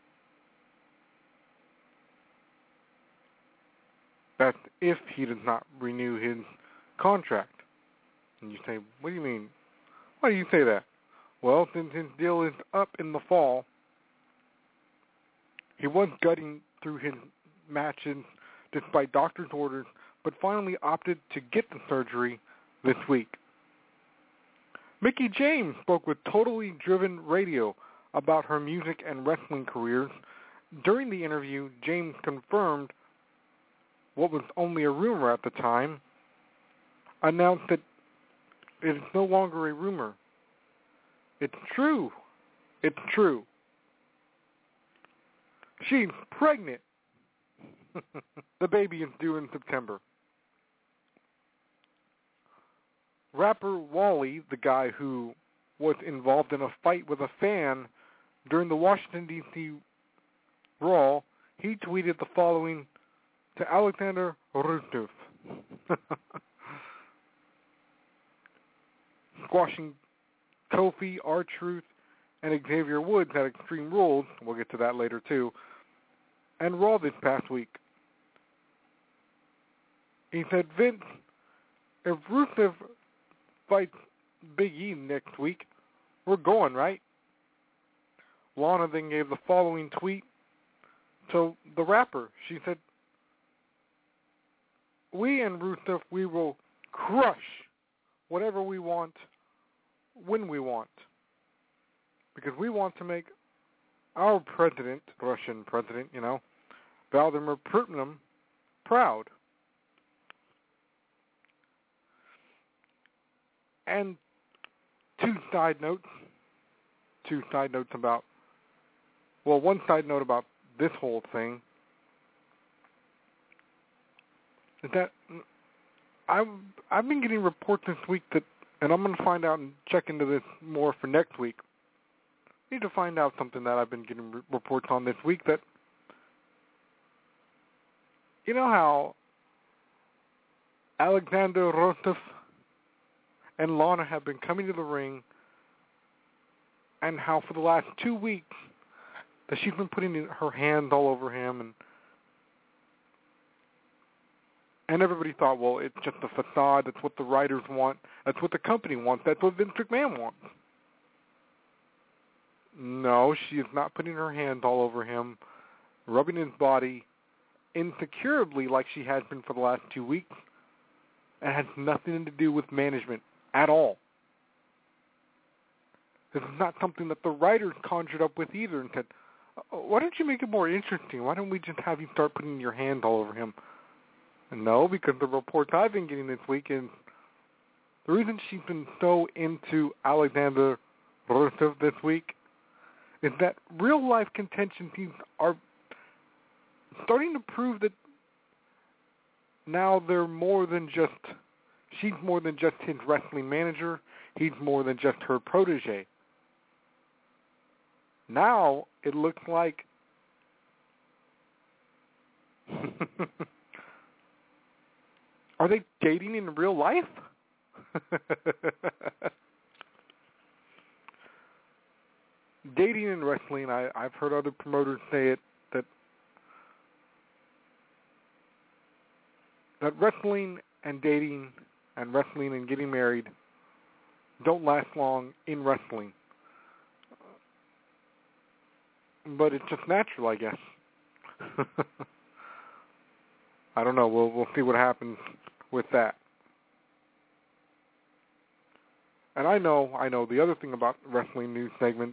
That's if he does not renew his contract. And you say, what do you mean? Why do you say that? Well, since his deal is up in the fall, he was gutting through his matches despite doctor's orders, but finally opted to get the surgery this week. Mickie James spoke with Totally Driven Radio about her music and wrestling careers. During the interview, James confirmed what was only a rumor at the time, announced that it is no longer a rumor. It's true. It's true. She's pregnant. The baby is due in September. Rapper Wally, the guy who was involved in a fight with a fan during the Washington, D C Raw, he tweeted the following to Alexander Rusev. Squashing Kofi, R-Truth, and Xavier Woods at Extreme Rules, we'll get to that later too, and Raw this past week. He said, Vince, if Rusev fights Big E next week, we're going, right? Lana then gave the following tweet to the rapper. She said, we and Rusev, we will crush whatever we want when we want. Because we want to make our president, Russian president, you know, Vladimir Putin, proud. And two side notes, two side notes about, well, one side note about this whole thing is that I've, I've been getting reports this week that, and I'm going to find out and check into this more for next week. I need to find out something that I've been getting re- reports on this week that, you know how Alexander Rusev and Lana have been coming to the ring, and how for the last two weeks that she's been putting her hands all over him, and and everybody thought, well, it's just a facade. That's what the writers want. That's what the company wants. That's what Vince McMahon wants. No, she is not putting her hands all over him, rubbing his body insecurely like she has been for the last two weeks. It has nothing to do with management at all. This is not something that the writers conjured up with either and said, why don't you make it more interesting? Why don't we just have you start putting your hands all over him? No, because the reports I've been getting this week is the reason she's been so into Alexander Rusev this week is that real-life contention teams are starting to prove that now they're more than just, she's more than just his wrestling manager. He's more than just her protege. Now it looks like are they dating in real life? Dating in wrestling, I, I've heard other promoters say it, that that wrestling and dating and wrestling and getting married don't last long in wrestling. but it's just natural, I guess. I don't know. We'll we'll see what happens with that. And I know, I know the other thing about wrestling news segments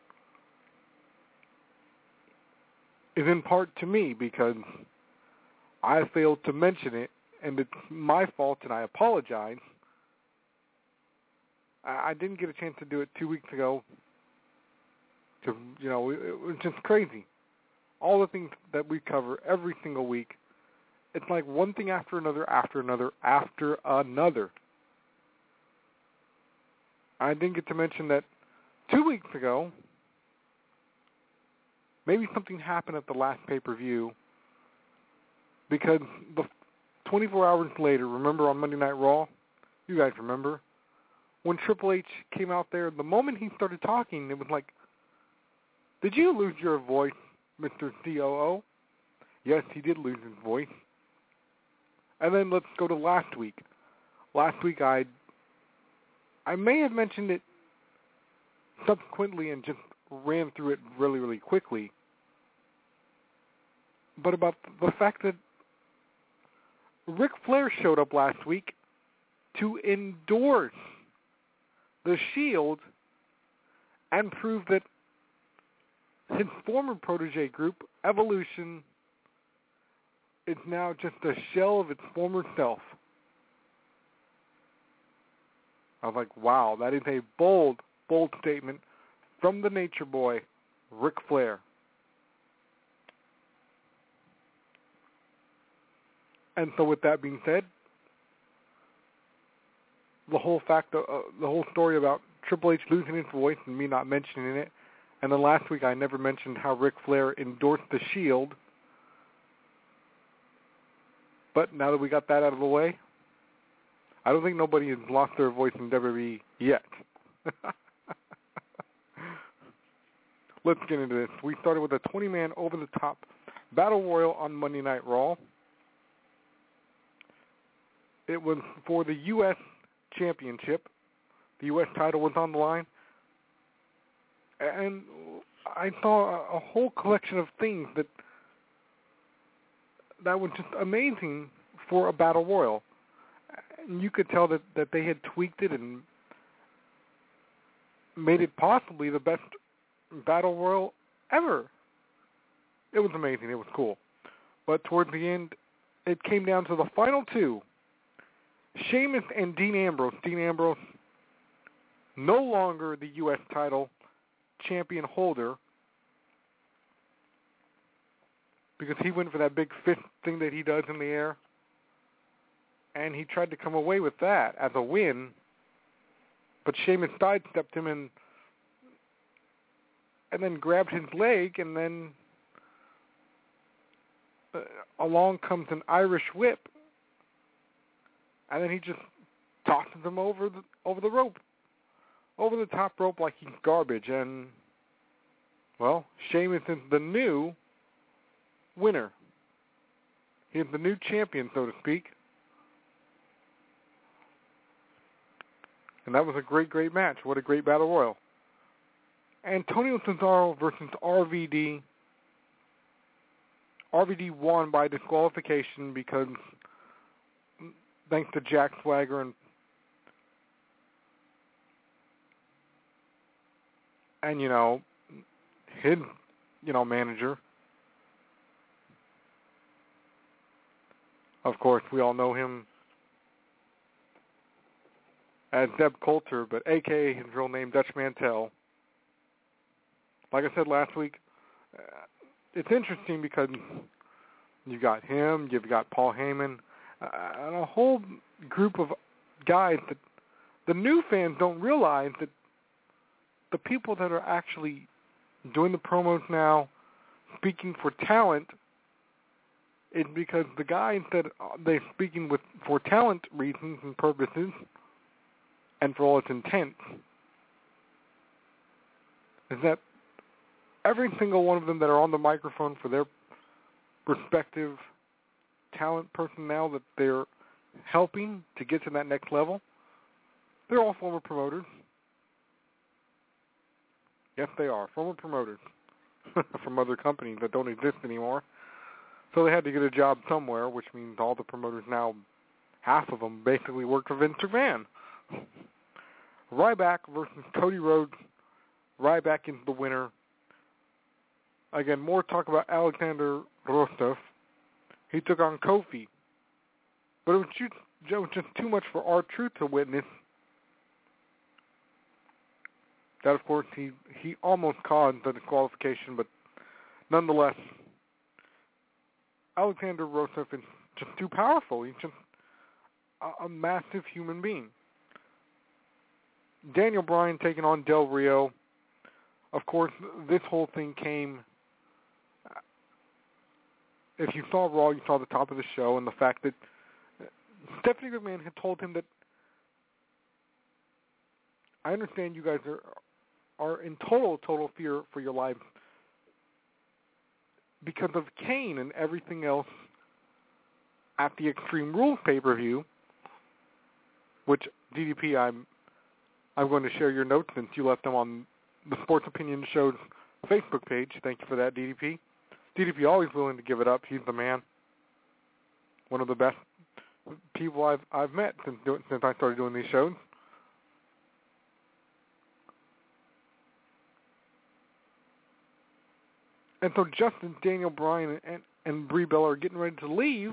is in part to me because I failed to mention it, and it's my fault, and I apologize. I, I didn't get a chance to do it two weeks ago. To you know, it, it was just crazy. All the things that we cover every single week, it's like one thing after another, after another, after another. I didn't get to mention that two weeks ago, maybe something happened at the last pay-per-view because the twenty-four hours later, remember on Monday Night Raw? You guys remember? When Triple H came out there, the moment he started talking, it was like, did you lose your voice, Mister C O O? Yes, he did lose his voice. And then let's go to last week. Last week I I may have mentioned it subsequently and just ran through it really, really quickly. But about the fact that Ric Flair showed up last week to endorse the Shield and prove that his former protege group, Evolution, is now just a shell of its former self. I was like, wow, that is a bold, bold statement from the Nature Boy, Ric Flair. And so with that being said, the whole fact, of, uh, the whole story about Triple H losing his voice and me not mentioning it, and then last week I never mentioned how Ric Flair endorsed the Shield. But now that we got that out of the way, I don't think nobody has lost their voice in W W E yet. Let's get into this. We started with a twenty-man over-the-top battle royal on Monday Night Raw. It was for the U S Championship. The U S title was on the line. And I saw a whole collection of things that that was just amazing for a battle royal. And you could tell that, that they had tweaked it and made it possibly the best battle royal ever. It was amazing. It was cool. But towards the end, it came down to the final two. Sheamus and Dean Ambrose. Dean Ambrose, no longer the U S title champion holder, because he went for that big fist thing that he does in the air, and he tried to come away with that as a win, but Sheamus sidestepped him and and then grabbed his leg, and then uh, along comes an Irish whip, and then he just tosses him over the over the rope, over the top rope like he's garbage, and, well, Sheamus is the new winner. He's the new champion, so to speak. And that was a great, great match. What a great battle royal. Antonio Cesaro versus R V D. R V D won by disqualification because, thanks to Jack Swagger and and you know his you know manager. Of course, we all know him as Zeb Coulter, but A K A his real name, Dutch Mantel. Like I said last week, uh, it's interesting because you got him, you've got Paul Heyman, uh, and a whole group of guys that the new fans don't realize that the people that are actually doing the promos now, speaking for talent, is because the guys that they're speaking with for talent reasons and purposes, and for all its intent, is that every single one of them that are on the microphone for their respective talent personnel that they're helping to get to that next level, they're all former promoters. Yes, they are, former promoters. from other companies that don't exist anymore. So they had to get a job somewhere, which means all the promoters now, half of them, basically work for Vince McMahon. Ryback versus Cody Rhodes. Ryback is the winner. Again, more talk about Alexander Rostov. He took on Kofi. But it was just, it was just too much for R-Truth to witness. That, of course, he, he almost caused the disqualification, but nonetheless, Alexander Rostov is just too powerful. He's just a, a massive human being. Daniel Bryan taking on Del Rio. Of course, this whole thing came... If you saw Raw, you saw the top of the show, and the fact that Stephanie McMahon had told him that, I understand you guys are are in total, total fear for your lives because of Kane and everything else at the Extreme Rules pay-per-view, which, D D P, I'm I'm going to share your notes since you left them on the Sports Opinion Show's Facebook page. Thank you for that, D D P. D D P always willing to give it up. He's the man. One of the best people I've I've met since doing, since I started doing these shows. And so just as Daniel Bryan and, and Brie Bella are getting ready to leave,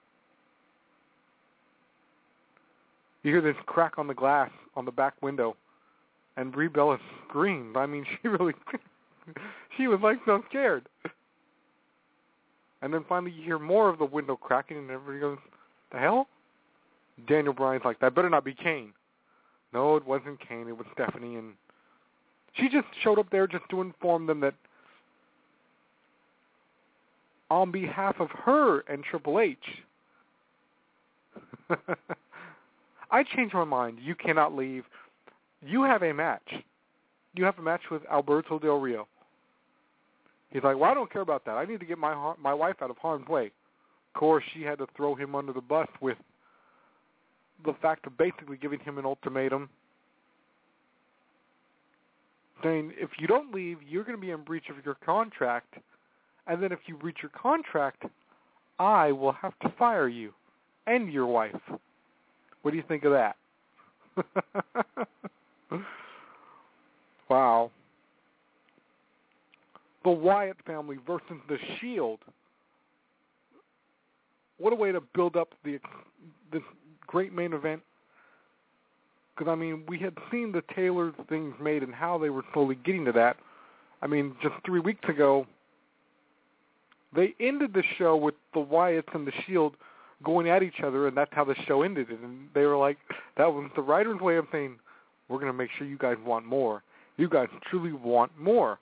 you hear this crack on the glass on the back window, and Brie Bella screamed. I mean, she really, she was like so scared. And then finally you hear more of the window cracking, and everybody goes, the hell? Daniel Bryan's like, that better not be Kane. No, it wasn't Kane. It was Stephanie. And she just showed up there just to inform them that on behalf of her and Triple H, I changed my mind. You cannot leave. You have a match. You have a match with Alberto Del Rio. He's like, well, I don't care about that. I need to get my my wife out of harm's way. Of course, she had to throw him under the bus with the fact of basically giving him an ultimatum, saying, if you don't leave, you're going to be in breach of your contract, and then if you breach your contract, I will have to fire you and your wife. What do you think of that? Wow. The Wyatt family versus The Shield. What a way to build up the this great main event. Because, I mean, we had seen the Taylor things made and how they were slowly getting to that. I mean, just three weeks ago, they ended the show with the Wyatts and The Shield going at each other, and that's how the show ended. And they were like, that was the writer's way of saying, we're going to make sure you guys want more. You guys truly want more.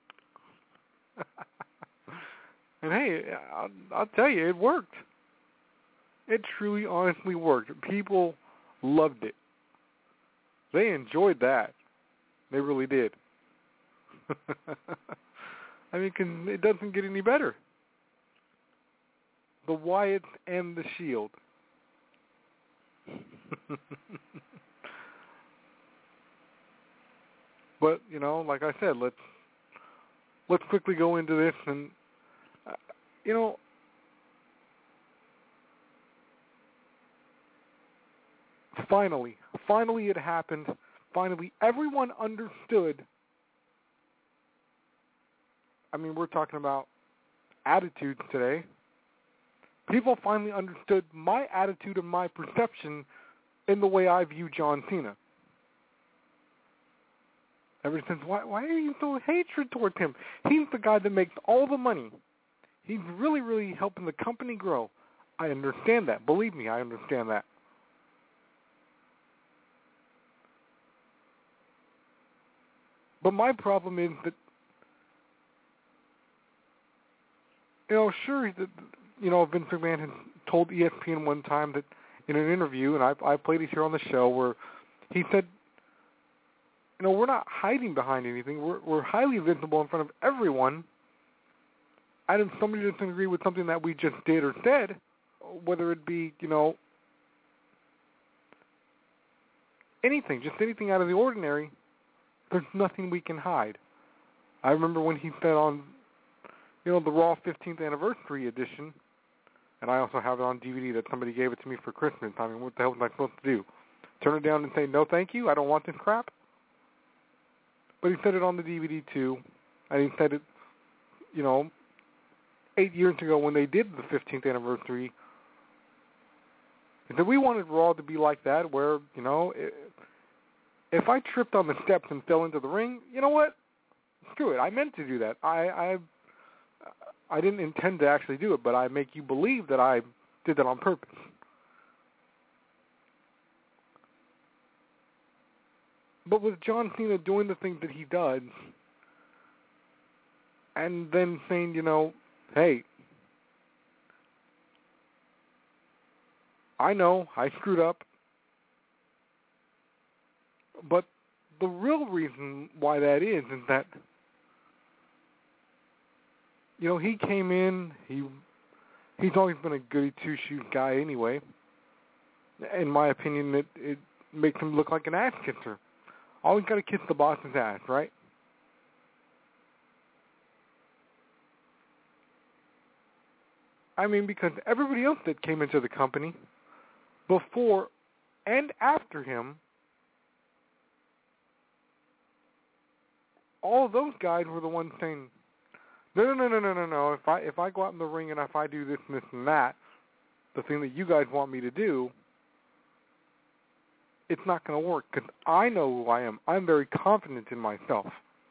And hey, I'll, I'll tell you, it worked. It truly, honestly worked. People loved it. They enjoyed that. They really did. I mean, can, it doesn't get any better. The Wyatts and The Shield. But, you know, like I said, let's let's quickly go into this. And, uh, you know, finally, finally it happened. Finally, everyone understood. I mean, we're talking about attitudes today. People finally understood my attitude and my perception in the way I view John Cena. Ever since, why, why are you so hatred towards him? He's the guy that makes all the money. He's really, really helping the company grow. I understand that. Believe me, I understand that. But my problem is that, you know, sure, that, you know, Vince McMahon had told E S P N one time that in an interview, and I, I played it here on the show, where he said, you know, we're not hiding behind anything. We're, we're highly visible in front of everyone. And if somebody doesn't agree with something that we just did or said, whether it be, you know, anything, just anything out of the ordinary, there's nothing we can hide. I remember when he said on you know, the Raw fifteenth Anniversary Edition, and I also have it on D V D that somebody gave it to me for Christmas. I mean, what the hell am I supposed to do? Turn it down and say, no thank you, I don't want this crap? But he said it on the D V D too, and he said it, you know, eight years ago when they did the fifteenth Anniversary. He said, we wanted Raw to be like that, where, you know, if I tripped on the steps and fell into the ring, you know what? Screw it. I meant to do that. I, I, I didn't intend to actually do it, but I make you believe that I did that on purpose. But with John Cena doing the things that he does, and then saying, you know, hey, I know I screwed up, but the real reason why that is is that, you know, he came in, he he's always been a goody two-shoes guy anyway. In my opinion, it, it makes him look like an ass kisser. Always got to kiss the boss's ass, right? I mean, because everybody else that came into the company before and after him, all of those guys were the ones saying, no, no, no, no, no, no, no. If I if I go out in the ring and if I do this and this and that, the thing that you guys want me to do, it's not going to work because I know who I am. I'm very confident in myself.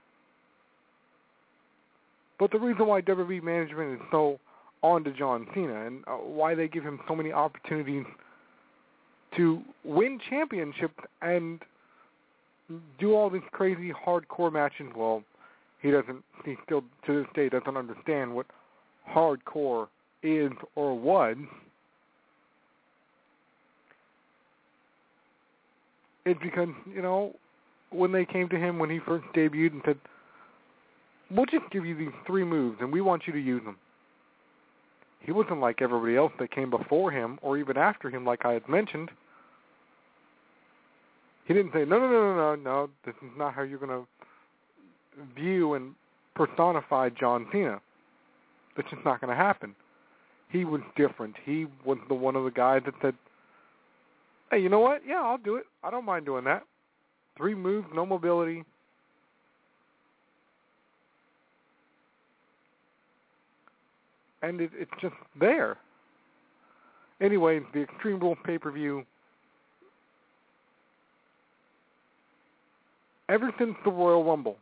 But the reason why W W E management is so on to John Cena and uh, why they give him so many opportunities to win championships and do all these crazy hardcore matches, well, he doesn't, he still to this day doesn't understand what hardcore is or was. It's because, you know, when they came to him when he first debuted and said, we'll just give you these three moves and we want you to use them. He wasn't like everybody else that came before him or even after him, like I had mentioned. He didn't say, no, no, no, no, no, no, this is not how you're going to view and personify John Cena. That's just not going to happen. He was different. He was the one of the guys that said, hey, you know what? Yeah, I'll do it. I don't mind doing that. Three moves, no mobility. And it, it's just there. Anyway, the Extreme Rules pay-per-view, ever since the Royal Rumble,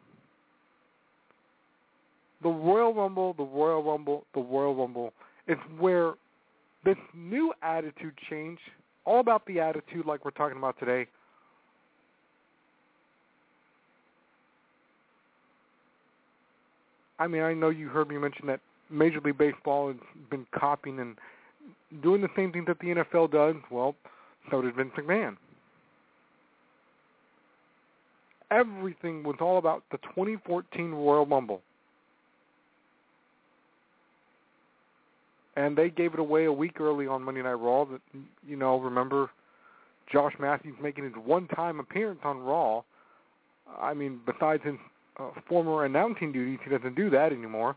the Royal Rumble, the Royal Rumble, the Royal Rumble, it's where this new attitude change, all about the attitude like we're talking about today, I mean, I know you heard me mention that Major League Baseball has been copying and doing the same thing that the N F L does. Well, so did Vince McMahon. Everything was all about the twenty fourteen Royal Rumble. And they gave it away a week early on Monday Night Raw. That, you know, remember Josh Matthews making his one-time appearance on Raw. I mean, besides his uh, former announcing duties, he doesn't do that anymore.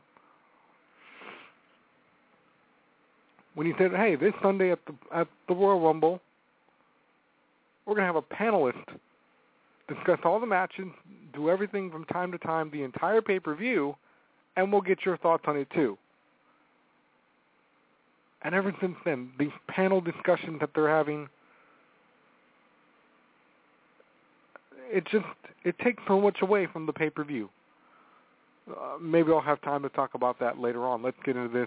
When he said, hey, this Sunday at the at the Royal Rumble, we're going to have a panelist discuss all the matches, do everything from time to time, the entire pay-per-view, and we'll get your thoughts on it too. And ever since then, these panel discussions that they're having, it just, it takes so much away from the pay-per-view. Uh, maybe I'll have time to talk about that later on. Let's get into this.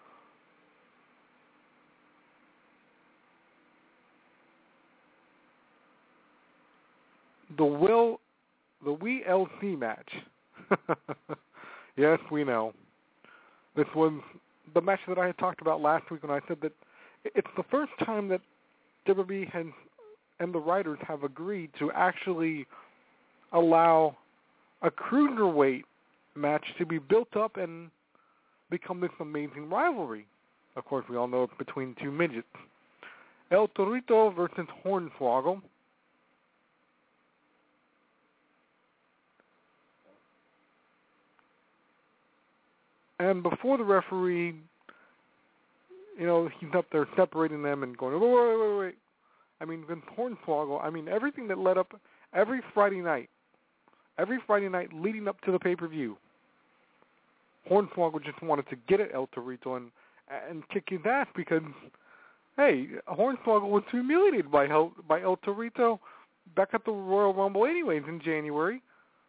The Will, the We L C match. Yes, we know. This was the match that I had talked about last week when I said that it's the first time that W W E has, and the writers have agreed to actually allow a cruiserweight match to be built up and become this amazing rivalry. Of course, we all know it's between two midgets. El Torito versus Hornswoggle. And before the referee, you know, he's up there separating them and going, wait, wait, wait, wait. I mean, Vince Hornswoggle, I mean, everything that led up, every Friday night, every Friday night leading up to the pay-per-view, Hornswoggle just wanted to get at El Torito and, and kick his ass because, hey, Hornswoggle was humiliated by El, by El Torito back at the Royal Rumble anyways in January.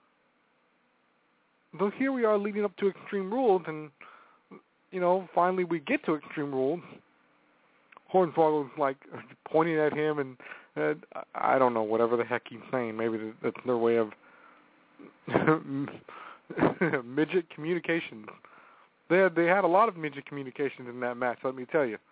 So here we are leading up to Extreme Rules, and, you know, finally we get to Extreme Rules. Hornswoggle's, like, pointing at him, and uh, I don't know, whatever the heck he's saying. Maybe that's their way of midget communications. They had, they had a lot of midget communications in that match, let me tell you.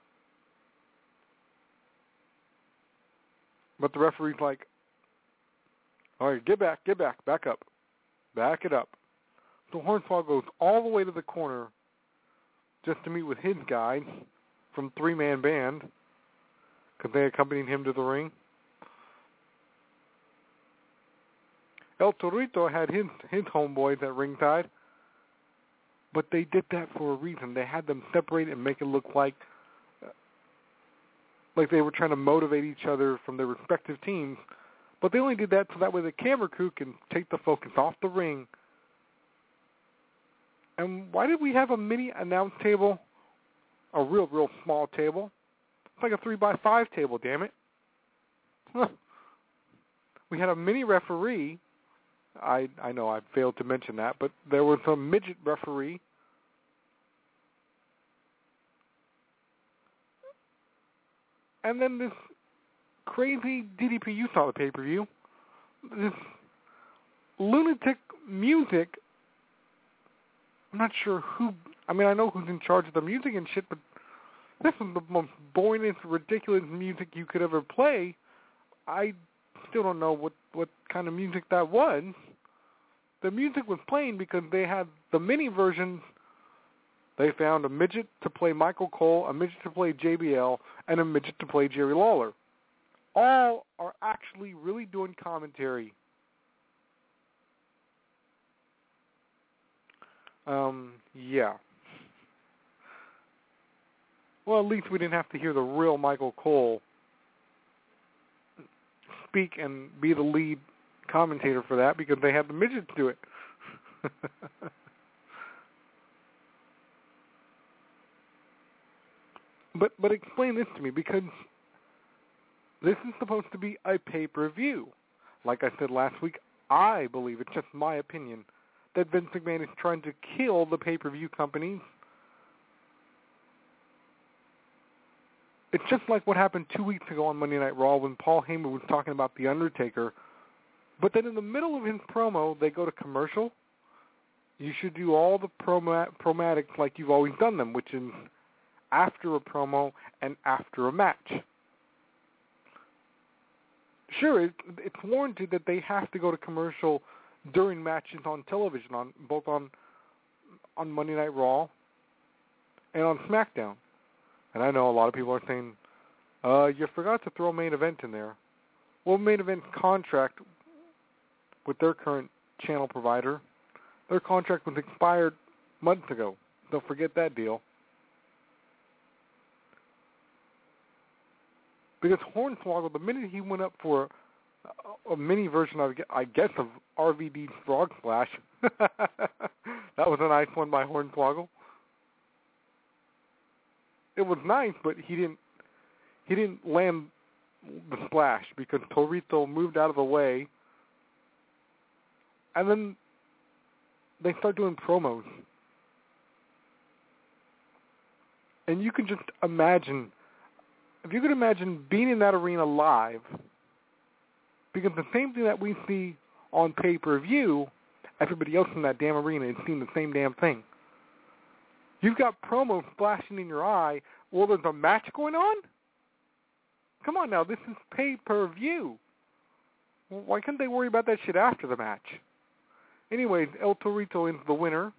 But the referee's like, all right, get back, get back, back up. Back it up. So Hornswoggle goes all the way to the corner just to meet with his guy from Three Man Band because they accompanied him to the ring. El Torito had his, his homeboys at ringside, but they did that for a reason. They had them separate and make it look like like they were trying to motivate each other from their respective teams, but they only did that so that way the camera crew can take the focus off the ring. And why did we have a mini announce table? A real, real small table. It's like a three by five table, damn it. We had a mini referee. I I know I failed to mention that, but there was a midget referee. And then this crazy D D P, you saw the pay-per-view, this lunatic music. I'm not sure who, I mean, I know who's in charge of the music and shit, but this is the most boringest, ridiculous music you could ever play. I still don't know what, what kind of music that was. The music was playing because they had the mini versions. They found a midget to play Michael Cole, a midget to play J B L, and a midget to play Jerry Lawler. All are actually really doing commentary. Um, yeah. Well, at least we didn't have to hear the real Michael Cole speak and be the lead commentator for that because they had the midgets do it. But but explain this to me, because this is supposed to be a pay-per-view. Like I said last week, I believe, it's just my opinion, that Vince McMahon is trying to kill the pay-per-view companies. It's just like what happened two weeks ago on Monday Night Raw when Paul Heyman was talking about The Undertaker. But then in the middle of his promo, they go to commercial. You should do all the promo- promatics like you've always done them, which is after a promo and after a match. Sure, it, it's warranted that they have to go to commercial during matches on television, on both on on Monday Night Raw and on SmackDown. And I know a lot of people are saying, uh, you forgot to throw main event in there. Well, main event's contract with their current channel provider, their contract was expired months ago. Don't forget that deal. Because Hornswoggle, the minute he went up for a, a mini version of, I guess, of R V D's Frog Splash, that was a nice one by Hornswoggle. It was nice, but he didn't he didn't land the splash because Torito moved out of the way. And then they start doing promos. And you can just imagine, if you could imagine being in that arena live, because the same thing that we see on pay-per-view, everybody else in that damn arena is seeing the same damn thing. You've got promos flashing in your eye. Well, there's a match going on? Come on now, this is pay-per-view. Well, why couldn't they worry about that shit after the match? Anyways, El Torito is the winner.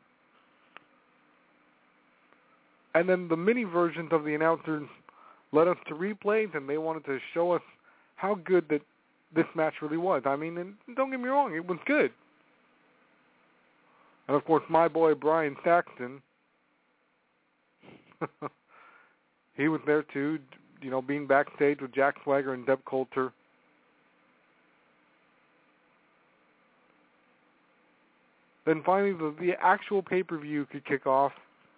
And then the mini versions of the announcers led us to replays, and they wanted to show us how good that this match really was. I mean, and don't get me wrong, it was good. And, of course, my boy Brian Saxton, He was there too, you know, being backstage with Jack Swagger and Deb Coulter. Then finally, the, the actual pay-per-view could kick off.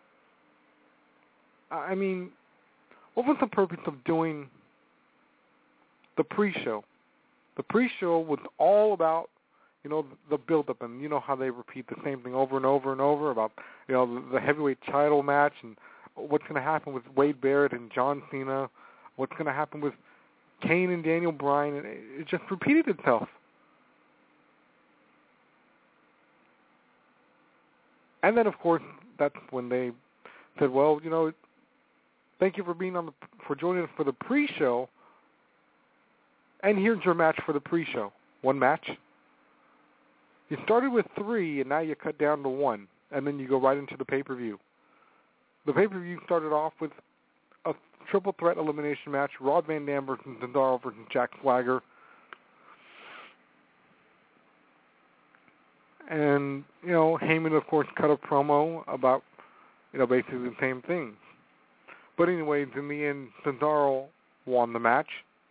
I mean, what was the purpose of doing the pre-show? The pre-show was all about, you know, the build-up, and you know how they repeat the same thing over and over and over about, you know, the, the heavyweight title match and what's going to happen with Wade Barrett and John Cena, what's going to happen with Kane and Daniel Bryan, and it, it just repeated itself. And then, of course, that's when they said, well, you know, thank you for being on the, for joining us for the pre-show, and here's your match for the pre-show. One match. You started with three, and now you cut down to one, and then you go right into the pay-per-view. The pay-per-view started off with a triple threat elimination match, Rob Van Dam versus Cesaro versus Jack Swagger. And, you know, Heyman, of course, cut a promo about, you know, basically the same thing. But anyways, in the end, Cesaro won the match.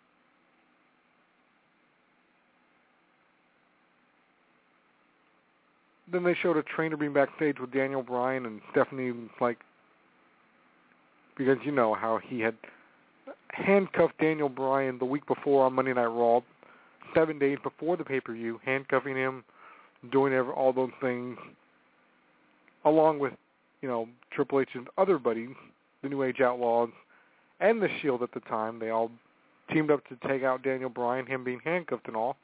Then they showed a trainer being backstage with Daniel Bryan, and Stephanie was like, because you know how he had handcuffed Daniel Bryan the week before on Monday Night Raw, seven days before the pay-per-view, handcuffing him, doing every, all those things, along with, you know, Triple H's other buddies, the New Age Outlaws, and the Shield at the time. They all teamed up to take out Daniel Bryan, him being handcuffed and all.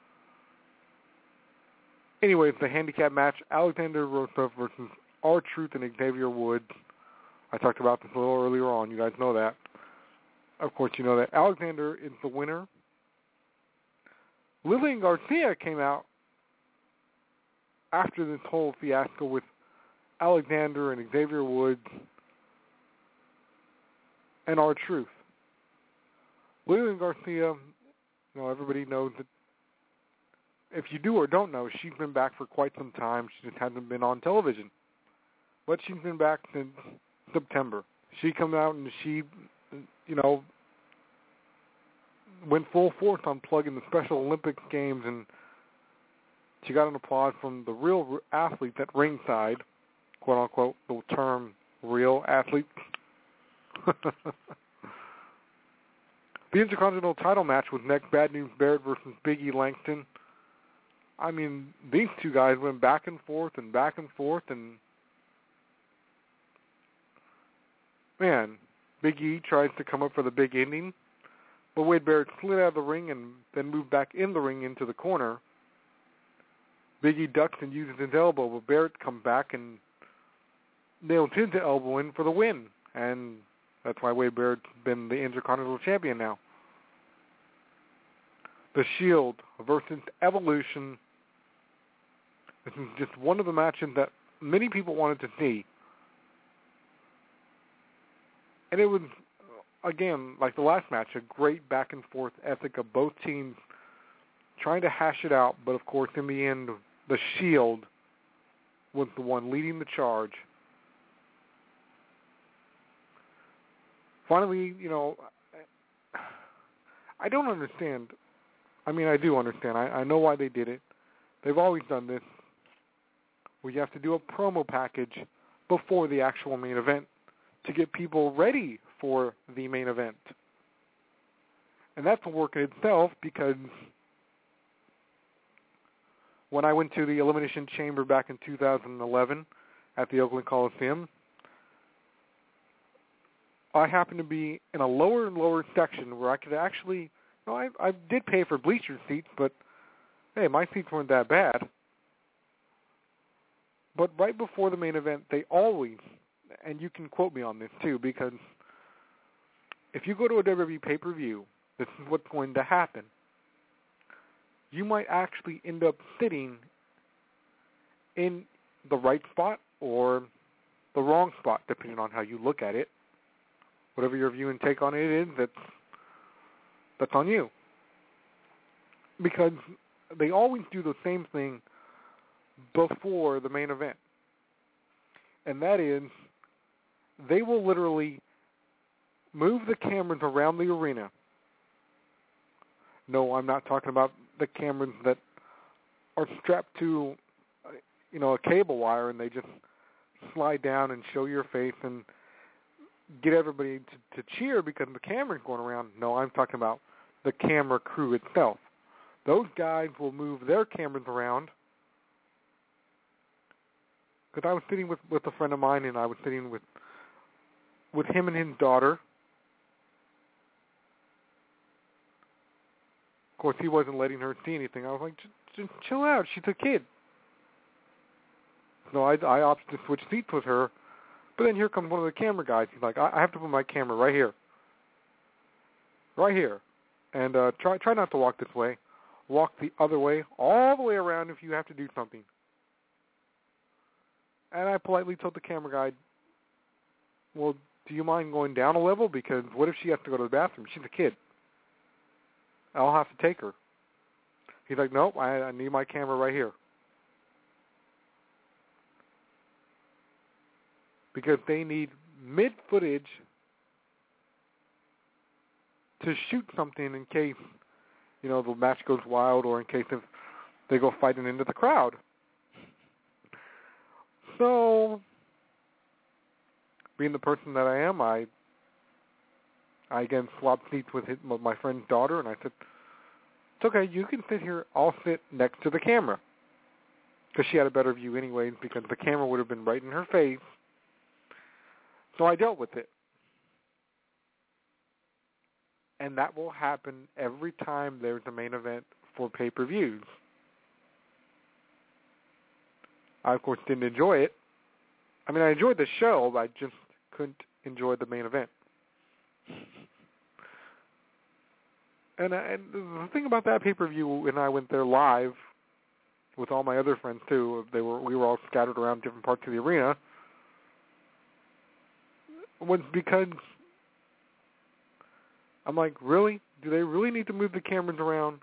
Anyways, the handicap match, Alexander Rusev versus R-Truth and Xavier Woods. I talked about this a little earlier on. You guys know that. Of course, you know that Alexander is the winner. Lillian Garcia came out after this whole fiasco with Alexander and Xavier Woods and R-Truth. Lillian Garcia, you know, everybody knows that if you do or don't know, she's been back for quite some time. She just hasn't been on television. But she's been back since September. She came out and she, you know, went full force on plugging the Special Olympics games, and she got an applause from the real athletes at ringside, quote unquote, the term real athletes. The Intercontinental title match was next. Bad News Barrett versus Big E Langston. I mean, these two guys went back and forth and back and forth, and man, Big E tries to come up for the big ending, but Wade Barrett slid out of the ring and then moved back in the ring into the corner. Big E ducks and uses his elbow, but Barrett comes back and nails his elbow in for the win, and that's why Wade Barrett's been the Intercontinental Champion now. The Shield versus Evolution. This is just one of the matches that many people wanted to see. And it was, again, like the last match, a great back-and-forth ethic of both teams trying to hash it out. But, of course, in the end, the Shield was the one leading the charge. Finally, you know, I don't understand. I mean, I do understand. I, I know why they did it. They've always done this, where you have to do a promo package before the actual main event to get people ready for the main event. And that's a work in itself, because when I went to the Elimination Chamber back in two thousand eleven at the Oakland Coliseum, I happened to be in a lower and lower section where I could actually, you know, I, I did pay for bleacher seats, but hey, my seats weren't that bad. But right before the main event, they always, and you can quote me on this too, because if you go to a W W E pay-per-view, this is what's going to happen. You might actually end up sitting in the right spot or the wrong spot, depending on how you look at it. Whatever your view and take on it is, that's, that's on you. Because they always do the same thing before the main event. And that is, they will literally move the cameras around the arena. No, I'm not talking about the cameras that are strapped to, you know, a cable wire and they just slide down and show your face and get everybody to, to cheer because the camera's going around. No, I'm talking about the camera crew itself. Those guys will move their cameras around. Because I was sitting with, with a friend of mine, and I was sitting with with him and his daughter. Of course, he wasn't letting her see anything. I was like, just, just chill out. She's a kid. So I, I opted to switch seats with her. But then here comes one of the camera guys. He's like, I, I have to put my camera right here. Right here. And uh, try try not to walk this way. Walk the other way, all the way around if you have to do something. And I politely told the camera guy, well, do you mind going down a level? Because what if she has to go to the bathroom? She's a kid. I'll have to take her. He's like, nope, I, I need my camera right here. Because they need mid-footage to shoot something in case, you know, the match goes wild or in case if they go fighting into the crowd. So, being the person that I am, I I again swapped seats with his, my friend's daughter, and I said, it's okay, you can sit here, I'll sit next to the camera. Because she had a better view anyways, because the camera would have been right in her face. So I dealt with it. And that will happen every time there's a main event for pay-per-views. I, of course, didn't enjoy it. I mean, I enjoyed the show, but I just couldn't enjoy the main event. And, uh, and the thing about that pay-per-view, when I went there live with all my other friends, too, they were we were all scattered around different parts of the arena, was because I'm like, really? Do they really need to move the cameras around?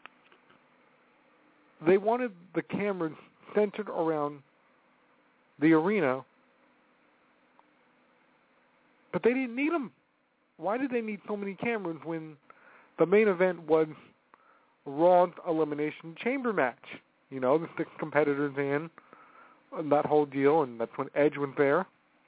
They wanted the cameras centered around the arena, but they didn't need them. Why did they need so many cameras when the main event was Raw's Elimination Chamber match? You know, the six competitors in, and that whole deal, and that's when Edge was there.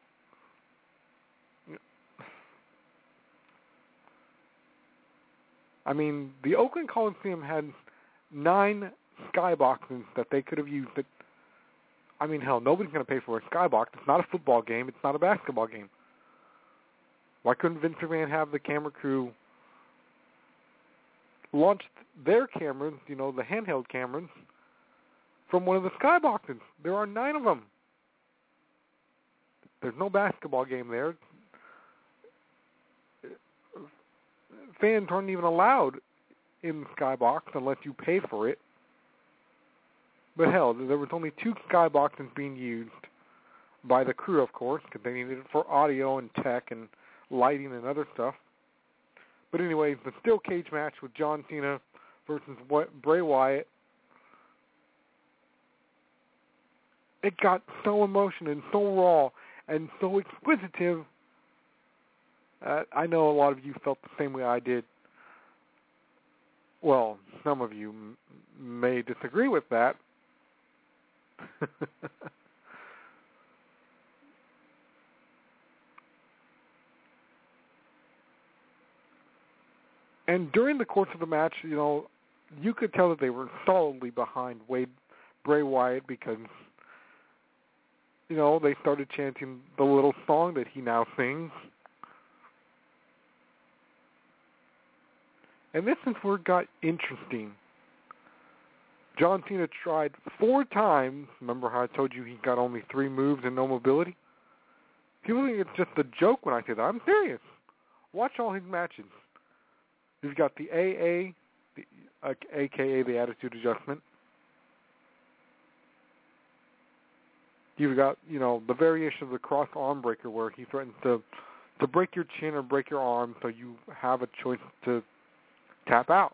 I mean, the Oakland Coliseum had nine skyboxes that they could have used. That, I mean, hell, nobody's going to pay for a skybox. It's not a football game. It's not a basketball game. Why couldn't Vince McMahon have the camera crew launch their cameras, you know, the handheld cameras, from one of the skyboxes? There are nine of them. There's no basketball game there. Fans aren't even allowed in the skybox unless you pay for it. But hell, there was only two skyboxes being used by the crew, of course, because they needed it for audio and tech and lighting and other stuff. But anyways, the steel cage match with John Cena versus Bray Wyatt, it got so emotional and so raw and so exquisitive. Uh, I know a lot of you felt the same way I did. Well, some of you m- may disagree with that. And during the course of the match, you know, you could tell that they were solidly behind Wade Bray Wyatt because, you know, they started chanting the little song that he now sings. And this is where it got interesting. John Cena tried four times. Remember how I told you he got only three moves and no mobility? People think it's just a joke when I say that. I'm serious. Watch all his matches. You've got the A A, the, uh, a k a the Attitude Adjustment. You've got, you know, the variation of the cross arm breaker where he threatens to, to break your chin or break your arm so you have a choice to tap out.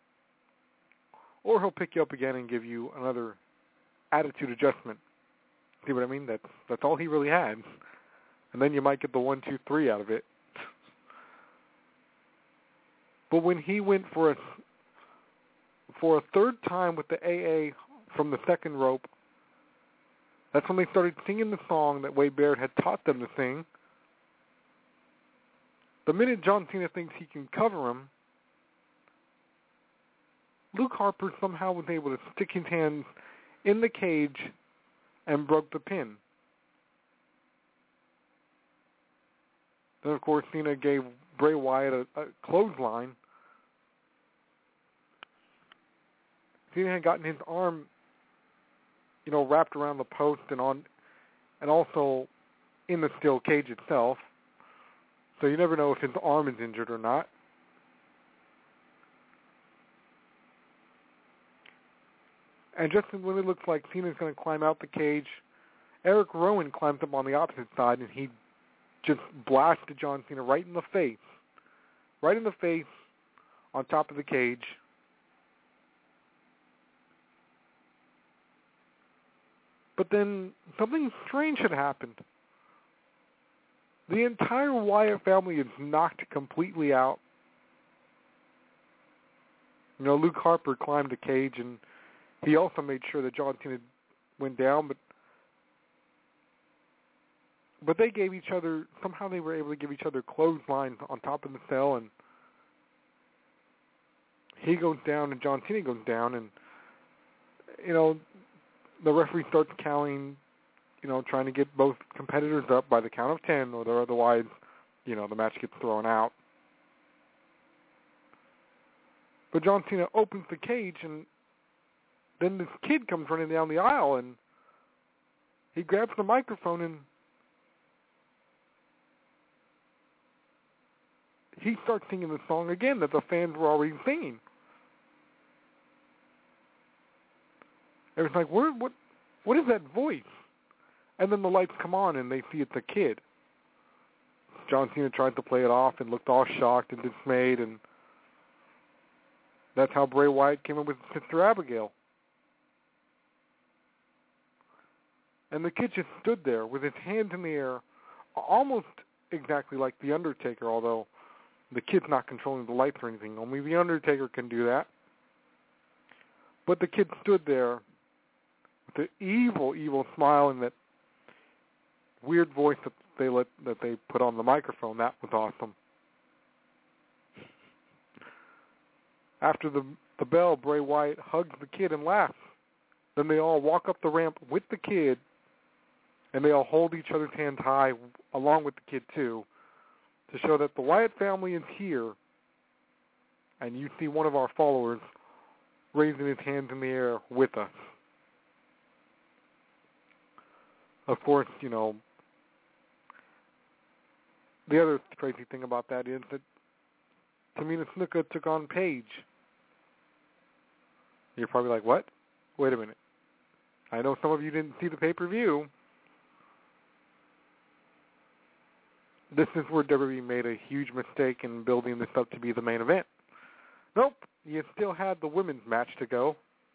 Or he'll pick you up again and give you another attitude adjustment. See what I mean? That's that's all he really had. And then you might get the one, two, three out of it. But when he went for a for a third time with the A A from the second rope, that's when they started singing the song that Wade Barrett had taught them to sing. The minute John Cena thinks he can cover him, Luke Harper somehow was able to stick his hands in the cage and broke the pin. Then, of course, Cena gave Bray Wyatt a, a clothesline. Cena had gotten his arm, you know, wrapped around the post and on, and also in the steel cage itself. So you never know if his arm is injured or not. And just when it looks like Cena's going to climb out the cage, Eric Rowan climbs up on the opposite side, and he just blasted John Cena right in the face. Right in the face, on top of the cage. But then something strange had happened. The entire Wyatt family is knocked completely out. You know, Luke Harper climbed the cage, and he also made sure that John Cena went down, but but they gave each other, somehow they were able to give each other clotheslines on top of the cell, and he goes down and John Cena goes down, and, you know, the referee starts counting, you know, trying to get both competitors up by the count of ten, or otherwise, you know, the match gets thrown out. But John Cena opens the cage, and then this kid comes running down the aisle, and he grabs the microphone, and he starts singing the song again that the fans were already singing. It was like, what, what, what is that voice? And then the lights come on, and they see it's a kid. John Cena tried to play it off and looked all shocked and dismayed, and that's how Bray Wyatt came in with Sister Abigail. And the kid just stood there with his hands in the air, almost exactly like The Undertaker, although the kid's not controlling the lights or anything. Only The Undertaker can do that. But the kid stood there with an evil, evil smile and that weird voice that they let that they put on the microphone. That was awesome. After the the bell, Bray Wyatt hugs the kid and laughs. Then they all walk up the ramp with the kid, and they all hold each other's hands high, along with the kid too, to show that the Wyatt family is here, and you see one of our followers raising his hands in the air with us. Of course, you know, the other crazy thing about that is that Tamina Snuka took on Paige. You're probably like, what? Wait a minute. I know some of you didn't see the pay-per-view. This is where W W E made a huge mistake in building this up to be the main event. Nope. You still had the women's match to go.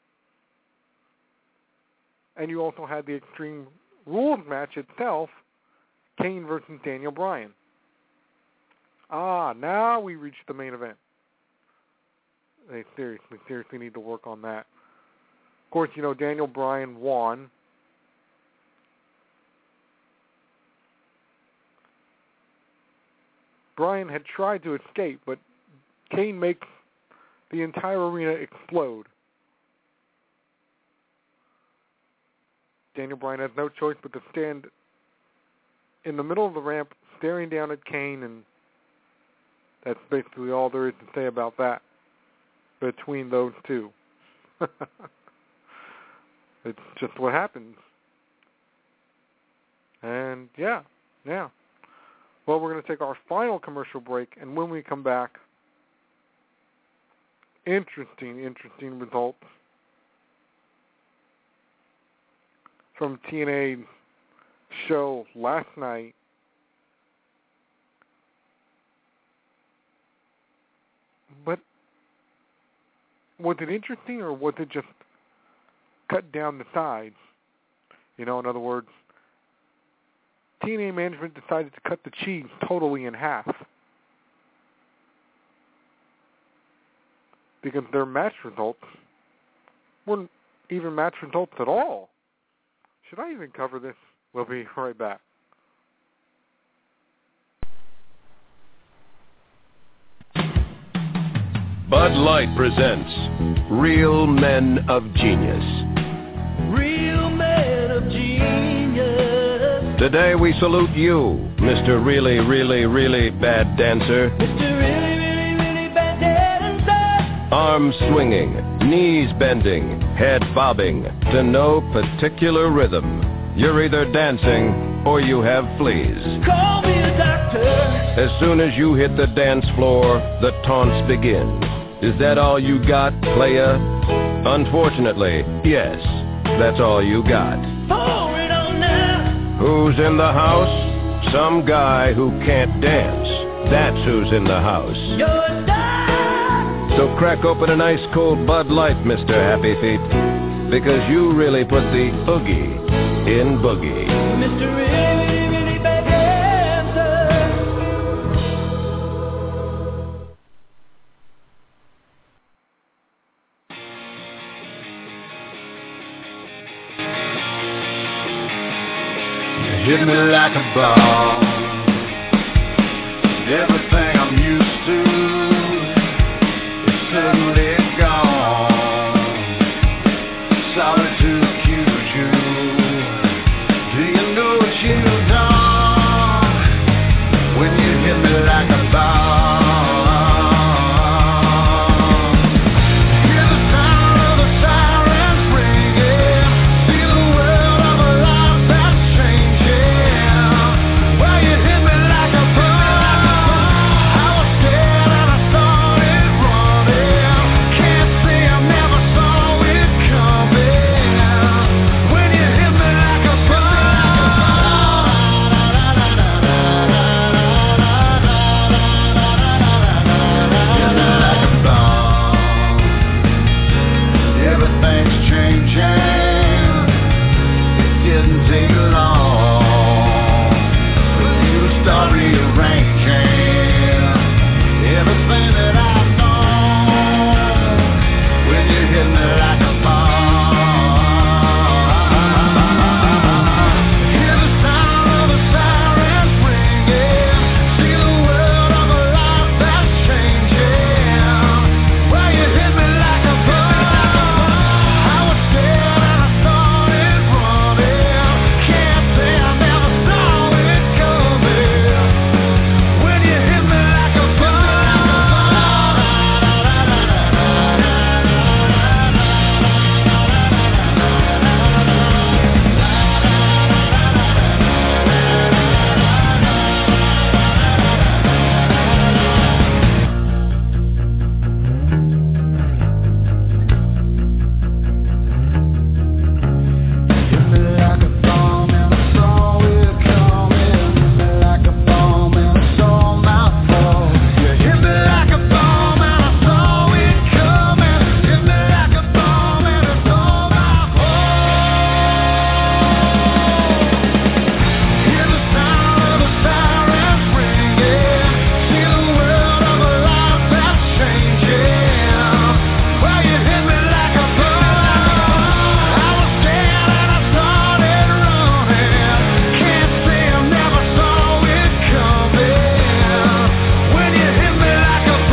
And you also had the Extreme Rules match itself, Kane versus Daniel Bryan. Ah, now we reach the main event. They seriously, seriously need to work on that. Of course, you know, Daniel Bryan won. Bryan had tried to escape, but Kane makes the entire arena explode. Daniel Bryan has no choice but to stand in the middle of the ramp, staring down at Kane, and that's basically all there is to say about that between those two. It's just what happens. And yeah, yeah. Well, we're going to take our final commercial break, and when we come back, interesting, interesting results from T N A's show last night. But was it interesting, or was it just cut down the sides? You know, in other words, T N A management decided to cut the cheese totally in half because their match results weren't even match results at all. Should I even cover this? We'll be right back. Bud Light presents Real Men of Genius. Real men of genius. Today we salute you, Mister Really, Really, Really Bad Dancer. Mister Really, Really, Really Bad Dancer. Arms swinging, knees bending, head bobbing, to no particular rhythm. You're either dancing or you have fleas. Call me a doctor. As soon as you hit the dance floor, the taunts begin. Is that all you got, playa? Unfortunately, yes, that's all you got. Pour it on now. Who's in the house? Some guy who can't dance. That's who's in the house. You're a dime. So crack open an ice cold Bud Light, Mister Happy Feet, because you really put the oogie in boogie. Mister Really, Really Bad Dancer. You hit me like a ball. Everything I'm used to is suddenly gone. Solitude accuse you. Do you know what you've done when you hit me like a ball? Hear the sound of the sirens ringing. See the world of a life that's changing. Well, you hit me like a ball. I was scared and I started running. Can't say I never saw it coming. When you hit me like a everything's changing. It didn't take long for you to start rearranging everything that I've known. When you hit me like a ball, hear the sound of the sirens ringing. See the world of a life that's changing. Well, you hit me like a ball. I was scared and I started running. Can't say I never saw it coming. When you hit me like a hit me like a bomb and I saw it coming. Hit me like a bomb and I saw my fall. You hit me like a bomb and I saw it coming. Hit me like a bomb and I saw my fall. Hear the sound of the sirens ringing. See the world of a life that's changing. Well, you hit me like a ball. I was scared and I started running. Can't say I never saw it coming. When you hit me like a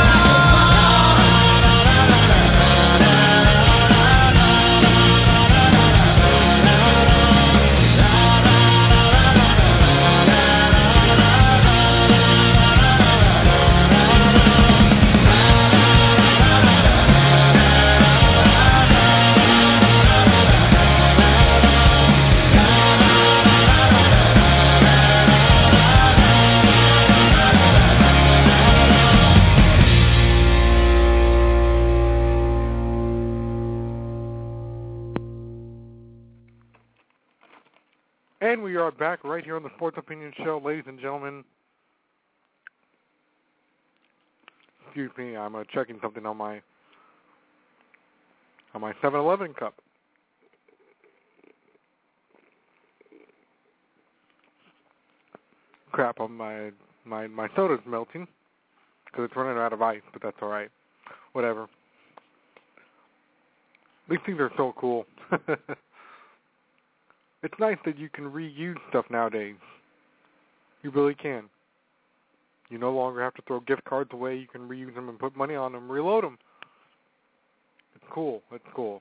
And we are back right here on the Sports Opinion Show, ladies and gentlemen. Excuse me, I'm uh, checking something on my on my seven eleven cup. crap, on my my my soda's melting because it's running out of ice, but that's all right. Whatever. These things are so cool. It's nice that you can reuse stuff nowadays. You really can. You no longer have to throw gift cards away. You can reuse them and put money on them, reload them. It's cool. It's cool.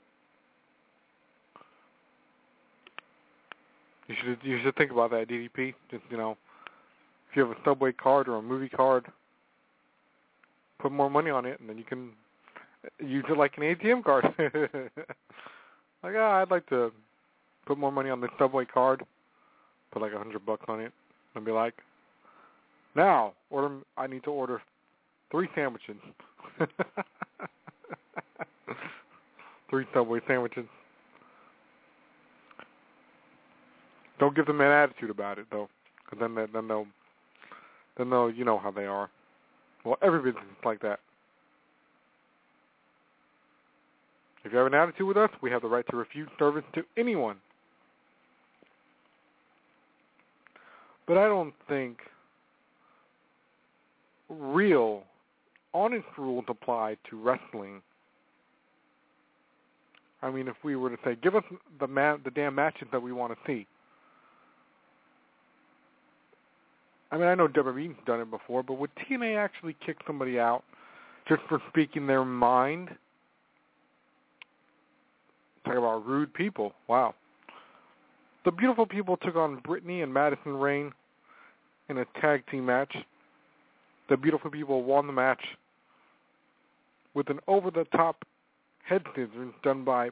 You should you should think about that, D D P. Just, you know, if you have a Subway card or a movie card, put more money on it, and then you can use it like an A T M card. Like, ah, I'd like to put more money on the Subway card, put like a hundred bucks on it, and be like, now, order. I need to order three sandwiches. Three Subway sandwiches. Don't give them an attitude about it, though, because then they, then they'll then they'll you know how they are. Well, every business is like that. If you have an attitude with us, we have the right to refuse service to anyone. But I don't think real, honest rules apply to wrestling. I mean, if we were to say, give us the ma- the damn matches that we want to see. I mean, I know W W E's done it before, but would T N A actually kick somebody out just for speaking their mind? Talk about rude people. Wow. The Beautiful People took on Brittany and Madison Rayne in a tag team match. The Beautiful People won the match with an over-the-top head scissors done by,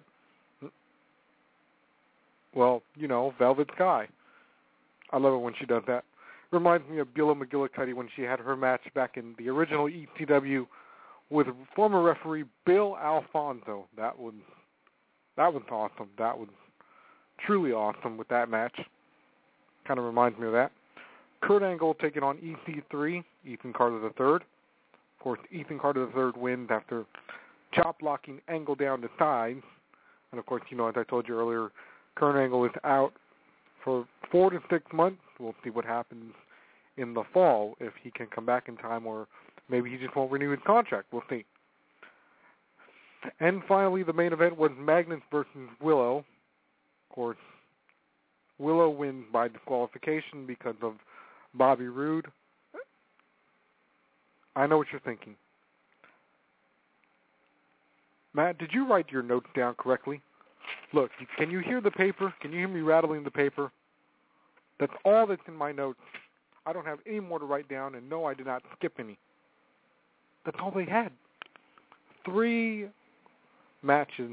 well, you know, Velvet Sky. I love it when she does that. Reminds me of Beulah McGillicuddy when she had her match back in the original E C W with former referee Bill Alfonso. That was that was awesome. That was truly awesome with that match. Kind of reminds me of that. Kurt Angle taking on E C three, Ethan Carter the third. Of course, Ethan Carter the third wins after chop-blocking Angle down the sides. And, of course, you know, as I told you earlier, Kurt Angle is out for four to six months. We'll see what happens in the fall, if he can come back in time, or maybe he just won't renew his contract. We'll see. And finally, the main event was Magnus versus Willow. Of course, Willow wins by disqualification because of Bobby Roode. I know what you're thinking. Matt, did you write your notes down correctly? Look, can you hear the paper? Can you hear me rattling the paper? That's all that's in my notes. I don't have any more to write down, and no, I did not skip any. That's all they had. Three matches.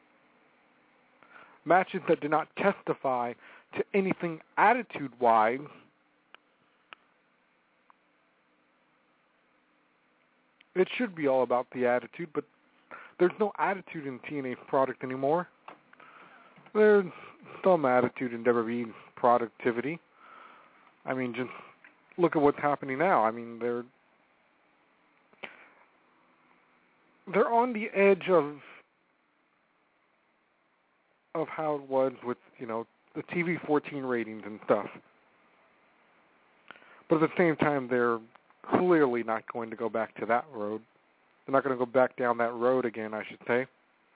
Matches that did not testify to anything attitude-wise. It should be all about the attitude, but there's no attitude in T N A's product anymore. There's some attitude in W W E's productivity. I mean, just look at what's happening now. I mean, they're they're on the edge of of how it was with, you know, the T V fourteen ratings and stuff. But at the same time, they're clearly not going to go back to that road. They're not going to go back down that road again, I should say.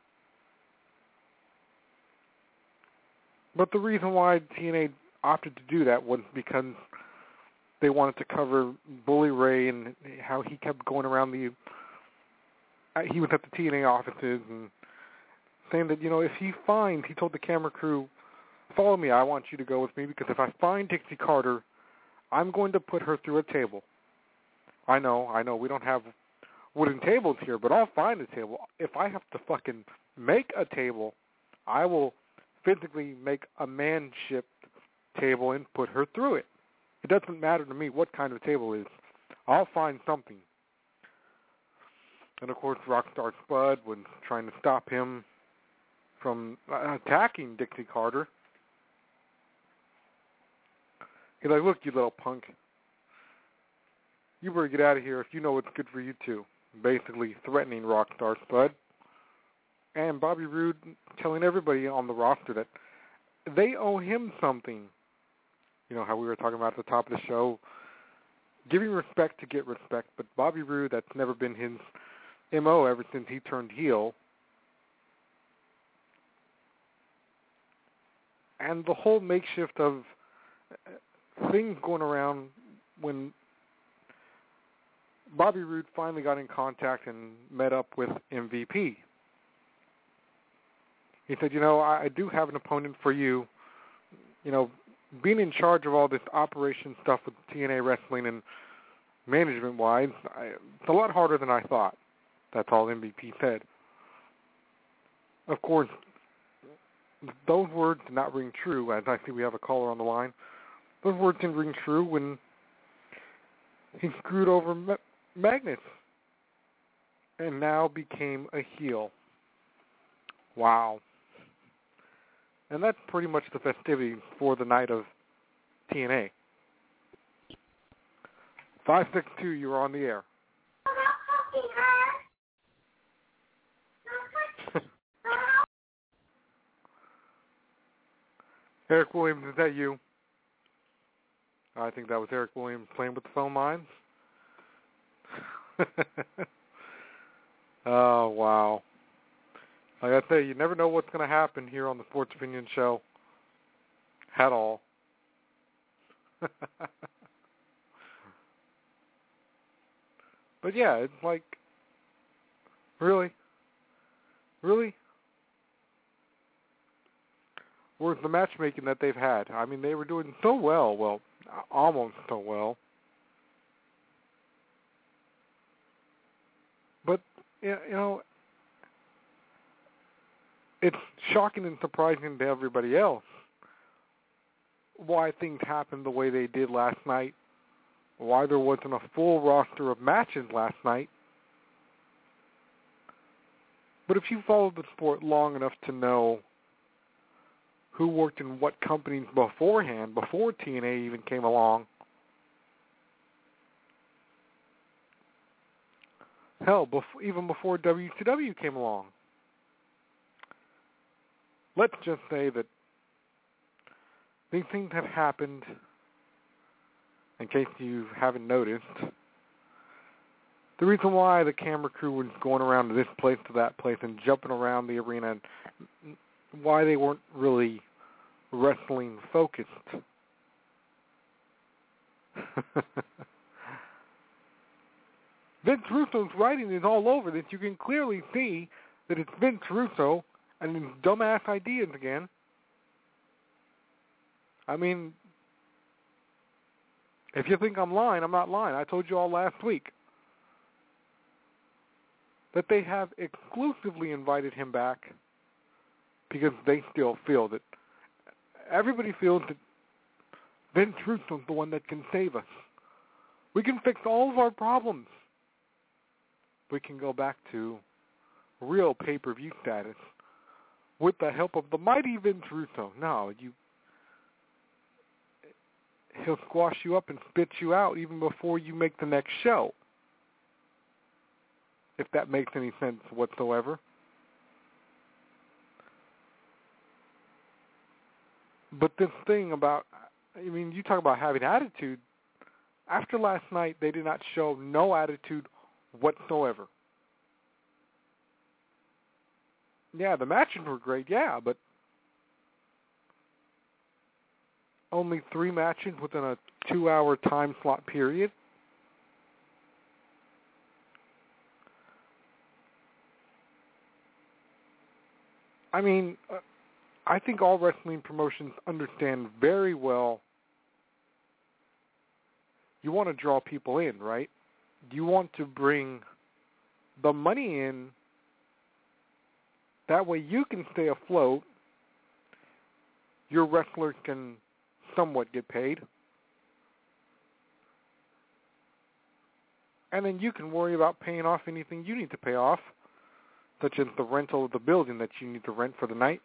But the reason why T N A opted to do that was because they wanted to cover Bully Ray and how he kept going around the... He was at the T N A offices and saying that, you know, if he finds... He told the camera crew, follow me, I want you to go with me, because if I find Dixie Carter, I'm going to put her through a table. I know, I know, we don't have wooden tables here, but I'll find a table. If I have to fucking make a table, I will physically make a man-shaped table and put her through it. It doesn't matter to me what kind of table it is. I'll find something. And, of course, Rockstar Spud was trying to stop him from attacking Dixie Carter. He's like, look, you little punk. You better get out of here if you know what's good for you, too. Basically threatening Rockstar Spud. And Bobby Roode telling everybody on the roster that they owe him something. You know how we were talking about at the top of the show, giving respect to get respect, but Bobby Roode, that's never been his M O ever since he turned heel. And the whole makeshift of things going around when Bobby Roode finally got in contact and met up with M V P. He said, you know, I, I do have an opponent for you. You know, being in charge of all this operation stuff with T N A Wrestling and management-wise, I, it's a lot harder than I thought. That's all M V P said. Of course, those words did not ring true, as I see we have a caller on the line. Those words didn't ring true when he screwed over Ma- Magnus and now became a heel. Wow. And that's pretty much the festivity for the night of T N A. five six two, you're on the air. Eric Williams, is that you? I think that was Eric Williams playing with the phone lines. Oh, wow. Like I say, you never know what's going to happen here on the Sports Opinion Show at all. But yeah, it's like, really? Really? Where's the matchmaking that they've had? I mean, they were doing so well. Well, almost so well. But, you know, it's shocking and surprising to everybody else why things happened the way they did last night, why there wasn't a full roster of matches last night. But if you followed the sport long enough to know who worked in what companies beforehand, before T N A even came along, hell, before, even before W C W came along, let's just say that these things have happened, in case you haven't noticed. The reason why the camera crew was going around to this place to that place and jumping around the arena, and why they weren't really wrestling focused. Vince Russo's writing is all over this. You can clearly see that it's Vince Russo and his dumbass ideas again. I mean, if you think I'm lying, I'm not lying. I told you all last week that they have exclusively invited him back because they still feel that everybody feels that Vince Russo's the one that can save us. We can fix all of our problems. We can go back to real pay-per-view status with the help of the mighty Vince Russo. No, you, he'll squash you up and spit you out even before you make the next show, if that makes any sense whatsoever. But this thing about, I mean, you talk about having attitude. After last night, they did not show no attitude whatsoever. Yeah, the matches were great, yeah, but only three matches within a two-hour time slot period. I mean, uh, I think all wrestling promotions understand very well you want to draw people in, right? You want to bring the money in. That way you can stay afloat. Your wrestlers can somewhat get paid. And then you can worry about paying off anything you need to pay off, such as the rental of the building that you need to rent for the night.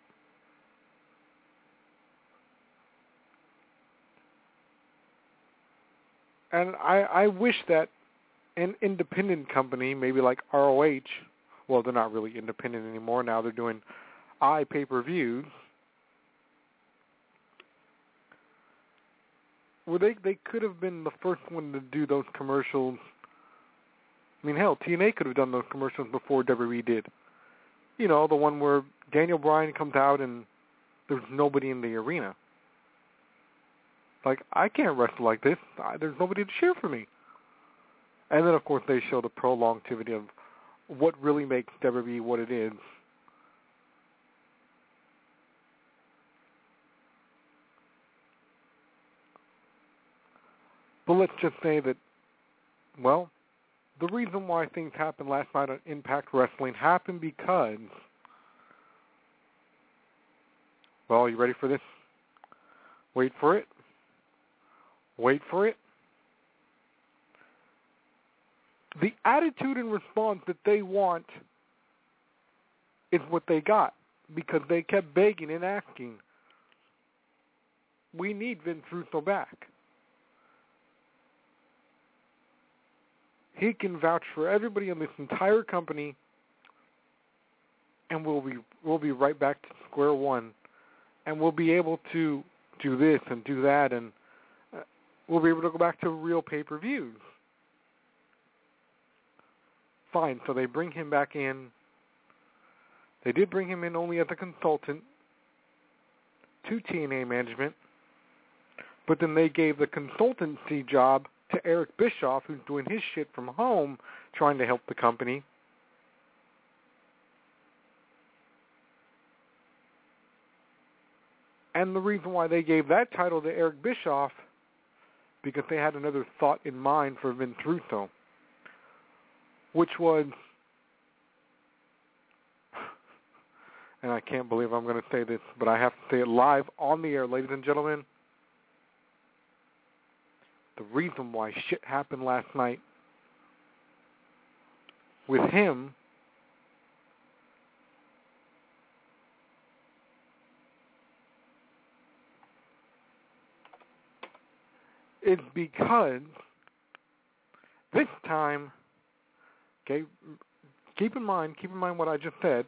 And I, I wish that an independent company, maybe like R O H, well, they're not really independent anymore. Now they're doing iPay-per-views. where they they could have been the first one to do those commercials. I mean, hell, T N A could have done those commercials before W W E did. You know, the one where Daniel Bryan comes out and there's nobody in the arena. Like, I can't wrestle like this. I, there's nobody to cheer for me. And then, of course, they show the prolongtivity of what really makes W W E what it is. But let's just say that, well, the reason why things happened last night on Impact Wrestling happened because, well, you ready for this? Wait for it. Wait for it. The attitude and response that they want is what they got because they kept begging and asking, we need Vince Russo back. He can vouch for everybody in this entire company, and we'll be we'll be right back to square one, and we'll be able to do this and do that, and uh, we'll be able to go back to real pay-per-views. Fine, so they bring him back in. They did bring him in only as a consultant to T N A management, but then they gave the consultancy job to Eric Bischoff, who's doing his shit from home, trying to help the company. And the reason why they gave that title to Eric Bischoff, because they had another thought in mind for Vince Russo, which was, and I can't believe I'm going to say this, but I have to say it live on the air, ladies and gentlemen. The reason why shit happened last night with him is because this time, okay, keep in mind, keep in mind what I just said,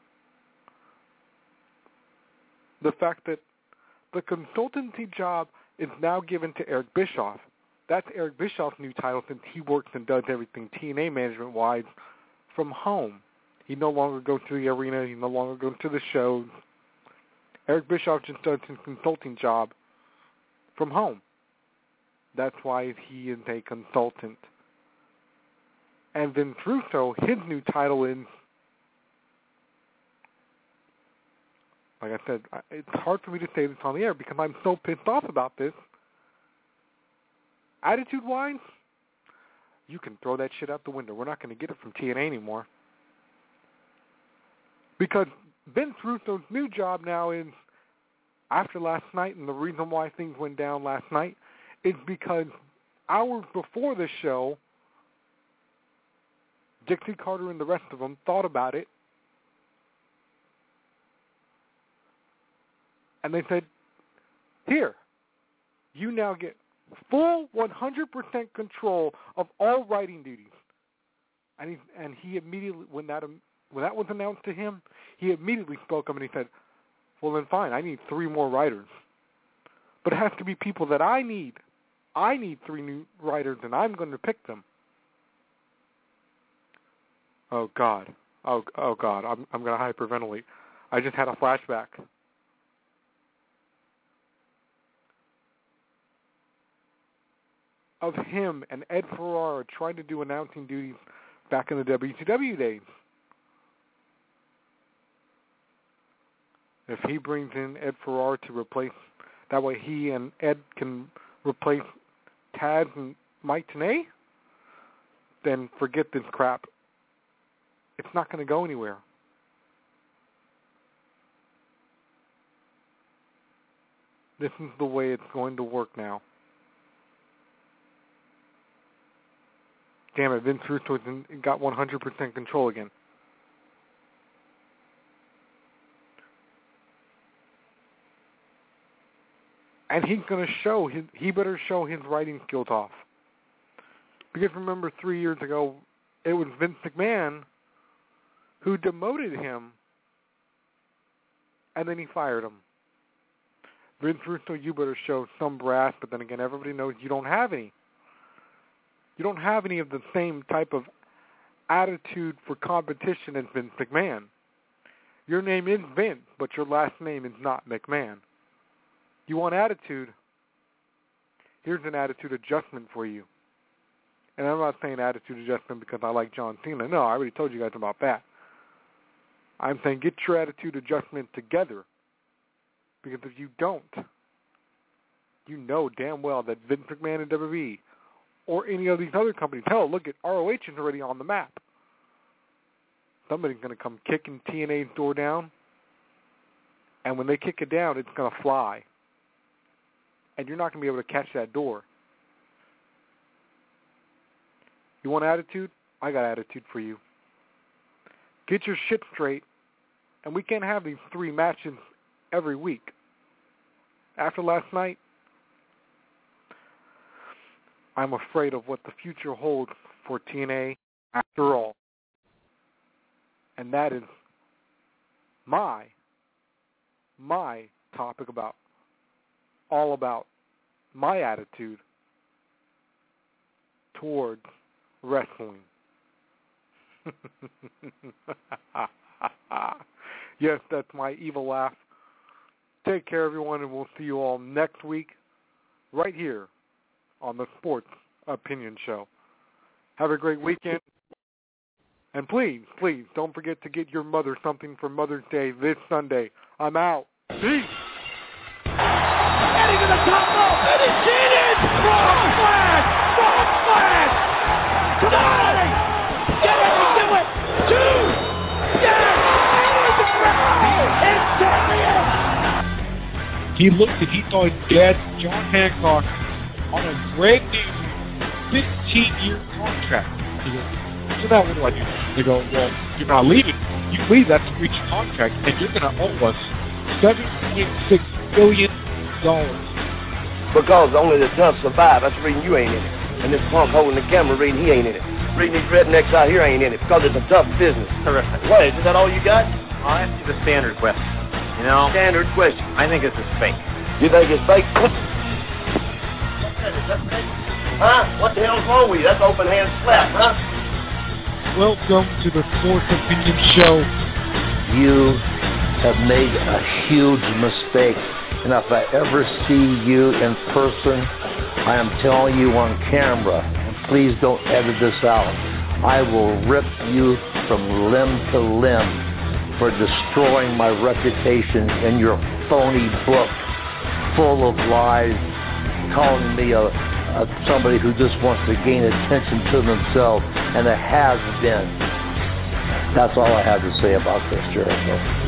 the fact that the consultancy job is now given to Eric Bischoff. That's Eric Bischoff's new title since he works and does everything T N A management-wise from home. He no longer goes to the arena. He no longer goes to the shows. Eric Bischoff just does his consulting job from home. That's why he is a consultant. And Vince Russo, his new title is, like I said, it's hard for me to say this on the air because I'm so pissed off about this. Attitude-wise, you can throw that shit out the window. We're not going to get it from T N A anymore. Because Vince Russo's new job now is, after last night, and the reason why things went down last night is because hours before the show, Dixie Carter and the rest of them thought about it, and they said, here, you now get full one hundred percent control of all writing duties. And he, and he immediately, when that when that was announced to him, he immediately spoke up and he said, well then fine, I need three more writers. But it has to be people that I need. I need three new writers and I'm going to pick them. Oh God. Oh, oh God. I'm, I'm going to hyperventilate. I just had a flashback. Of him and Ed Ferrara trying to do announcing duties back in the W C W days. If he brings in Ed Ferrara to replace, that way he and Ed can replace Taz and Mike Tenay, then forget this crap. It's not going to go anywhere. This is the way it's going to work now. Damn it, Vince Russo got one hundred percent control again. And he's going to show, his, he better show his writing skills off. Because remember, three years ago, it was Vince McMahon who demoted him, and then he fired him. Vince Russo, you better show some brass, but then again, everybody knows you don't have any. You don't have any of the same type of attitude for competition as Vince McMahon. Your name is Vince, but your last name is not McMahon. You want attitude? Here's an attitude adjustment for you. And I'm not saying attitude adjustment because I like John Cena. No, I already told you guys about that. I'm saying get your attitude adjustment together. Because if you don't, you know damn well that Vince McMahon and W W E or any of these other companies, hell, look at R O H is already on the map. Somebody's going to come kicking T N A's door down. And when they kick it down, it's going to fly. And you're not going to be able to catch that door. You want attitude? I got attitude for you. Get your shit straight. And we can't have these three matches every week. After last night, I'm afraid of what the future holds for T N A after all. And that is my, my topic about, all about my attitude towards wrestling. Yes, that's my evil laugh. Take care, everyone, and we'll see you all next week right here on the Sports Opinion Show. Have a great weekend. And please, please, don't forget to get your mother something for Mother's Day this Sunday. I'm out. Peace. Heading to the top rope, and he cheated! Frog splash! Frog splash! Come on! Get it! Do it! Two! Yes! It's champion! He looked and he thought he had John Hancock on a brand new fifteen-year contract. He goes, so now what do I do? They go, well, you're not leaving. You leave, that's a breach of contract, and you're going to owe us seven point six billion dollars. Because only the tough survive. That's the reason you ain't in it. And this punk holding the camera reading, he ain't in it. Reading these rednecks out here ain't in it because it's a tough business. Terrific. What, is that all you got? I'll ask you the standard question. You know? Standard question. I think this is fake. You think it's fake? What's that? Is that fake? Huh? What the hell's wrong with you? That's open hand slap, huh? Welcome to the Sports Opinion Show. You have made a huge mistake. And if I ever see you in person, I am telling you on camera, and please don't edit this out, I will rip you from limb to limb for destroying my reputation in your phony book full of lies, calling me a, a somebody who just wants to gain attention to themselves and a has-been. That's all I have to say about this, Jericho.